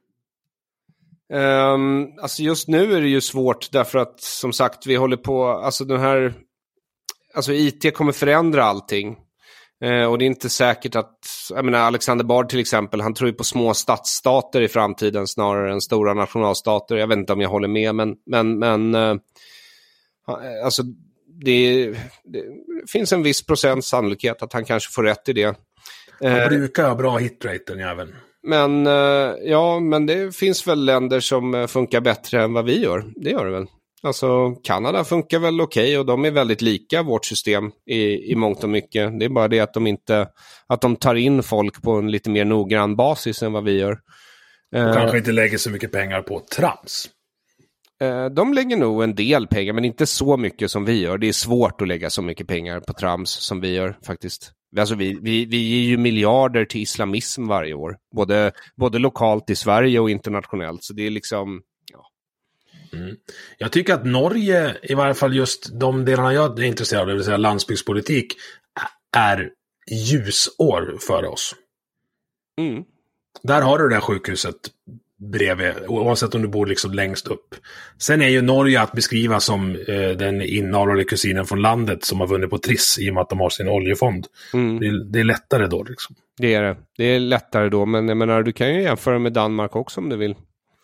Speaker 4: Alltså just nu är det ju svårt, därför att som sagt vi håller på, alltså IT kommer förändra allting, och det är inte säkert att, jag menar Alexander Bard till exempel, han tror ju på små stadsstater i framtiden snarare än stora nationalstater. Jag vet inte om jag håller med, men alltså det finns en viss procent sannolikhet att han kanske får rätt i det.
Speaker 3: Han brukar ha bra hitraten även.
Speaker 4: Men men det finns väl länder som funkar bättre än vad vi gör. Det gör det väl. Alltså Kanada funkar väl okej, och de är väldigt lika vårt system i mångt och mycket. Det är bara det att de tar in folk på en lite mer noggrann basis än vad vi gör.
Speaker 3: Och kanske inte lägger så mycket pengar på trams.
Speaker 4: De lägger nog en del pengar, men inte så mycket som vi gör. Det är svårt att lägga så mycket pengar på trams som vi gör faktiskt. Alltså vi ger ju miljarder till islamism varje år. Både lokalt i Sverige och internationellt. Så det är liksom, ja.
Speaker 3: Jag tycker att Norge, i varje fall just de delarna jag är intresserad av, det vill säga landsbygdspolitik, är ljusår för oss. Där har du det där sjukhuset bredvid, oavsett om du bor liksom längst upp. Sen är ju Norge att beskriva som den inavlade kusinen från landet som har vunnit på Triss i och med att de har sin oljefond. Det är lättare då liksom. Det är det.
Speaker 4: Det är lättare då, men jag menar, du kan ju jämföra med Danmark också om du vill.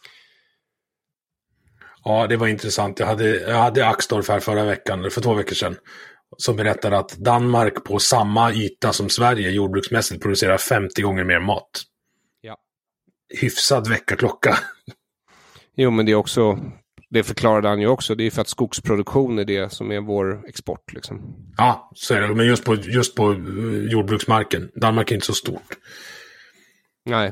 Speaker 3: Ja, det var intressant. Jag hade Axdorff här för 2 veckor sedan, som berättade att Danmark på samma yta som Sverige jordbruksmässigt producerar 50 gånger mer mat. Hyfsad väckarklocka.
Speaker 4: Jo, men det är också, det förklarade han ju också, det är för att skogsproduktion är det som är vår export liksom.
Speaker 3: Ja, så är det, men just på jordbruksmarken. Danmark är inte så stort.
Speaker 4: Nej.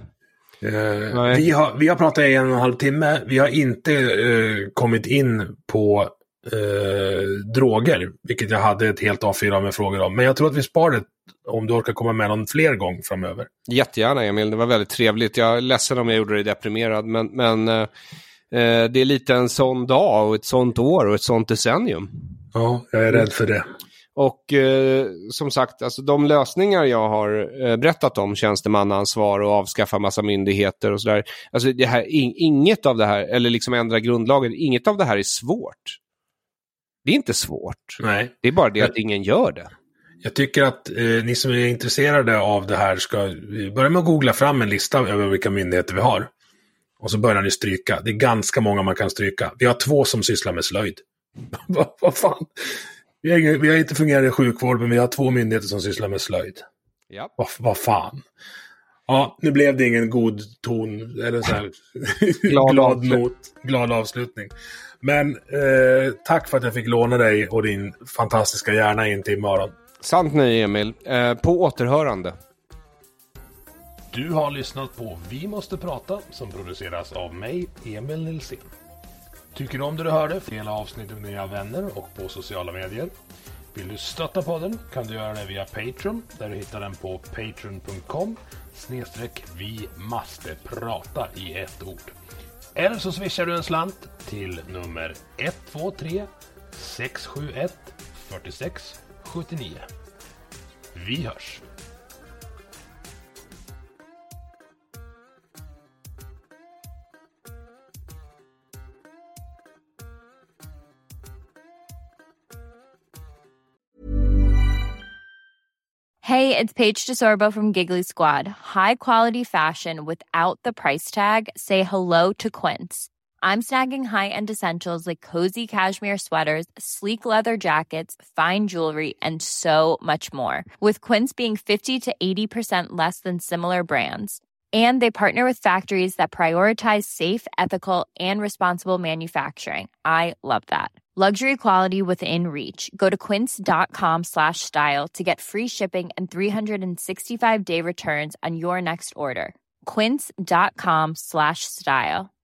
Speaker 3: Vi har pratat i 1,5 timme. Vi har inte kommit in på droger, vilket jag hade ett helt A4 med frågor om. Men jag tror att vi sparar det om du orkar komma med någon fler gång framöver.
Speaker 4: Jättegärna, Emil. Det var väldigt trevligt. Jag är ledsen om jag gjorde dig deprimerad, men det är lite en sån dag och ett sånt år och ett sånt decennium.
Speaker 3: Ja, jag är rädd för det.
Speaker 4: Och som sagt, alltså de lösningar jag har berättat om, tjänstemannaansvar och avskaffa massa myndigheter och sådär. Alltså det här, inget av det här, eller liksom ändra grundlagen, inget av det här är svårt. Det är inte svårt.
Speaker 3: Nej.
Speaker 4: Det är bara det att ingen gör det.
Speaker 3: Jag tycker att ni som är intresserade av det här ska börja med att googla fram en lista över vilka myndigheter vi har. Och så börjar ni stryka. Det är ganska många man kan stryka. Vi har 2 som sysslar med slöjd. Vad fan? Vi har inte fungerande sjukvård, men vi har 2 myndigheter som sysslar med slöjd.
Speaker 4: Ja.
Speaker 3: Vad fan? Ja, nu blev det ingen god ton, eller så här glad avslutning. Men tack för att jag fick låna dig och din fantastiska hjärna in till imorgon.
Speaker 4: Sant nöje, Emil. På återhörande.
Speaker 3: Du har lyssnat på Vi måste prata, som produceras av mig, Emil Nilsson. Tycker du om det du hörde? Dela avsnittet med dina vänner och på sociala medier. Vill du stötta podden kan du göra det via Patreon, där du hittar den på patreon.com/vi måste prata i ett ord. Eller så swishar du en slant till nummer 123 671 46 79. Vi hörs!
Speaker 5: Hey, it's Paige DeSorbo from Giggly Squad. High quality fashion without the price tag. Say hello to Quince. I'm snagging high-end essentials like cozy cashmere sweaters, sleek leather jackets, fine jewelry, and so much more. With Quince being 50 to 80% less than similar brands. And they partner with factories that prioritize safe, ethical, and responsible manufacturing. I love that. Luxury quality within reach. Go to quince.com/style to get free shipping and 365-day returns on your next order. Quince.com/style.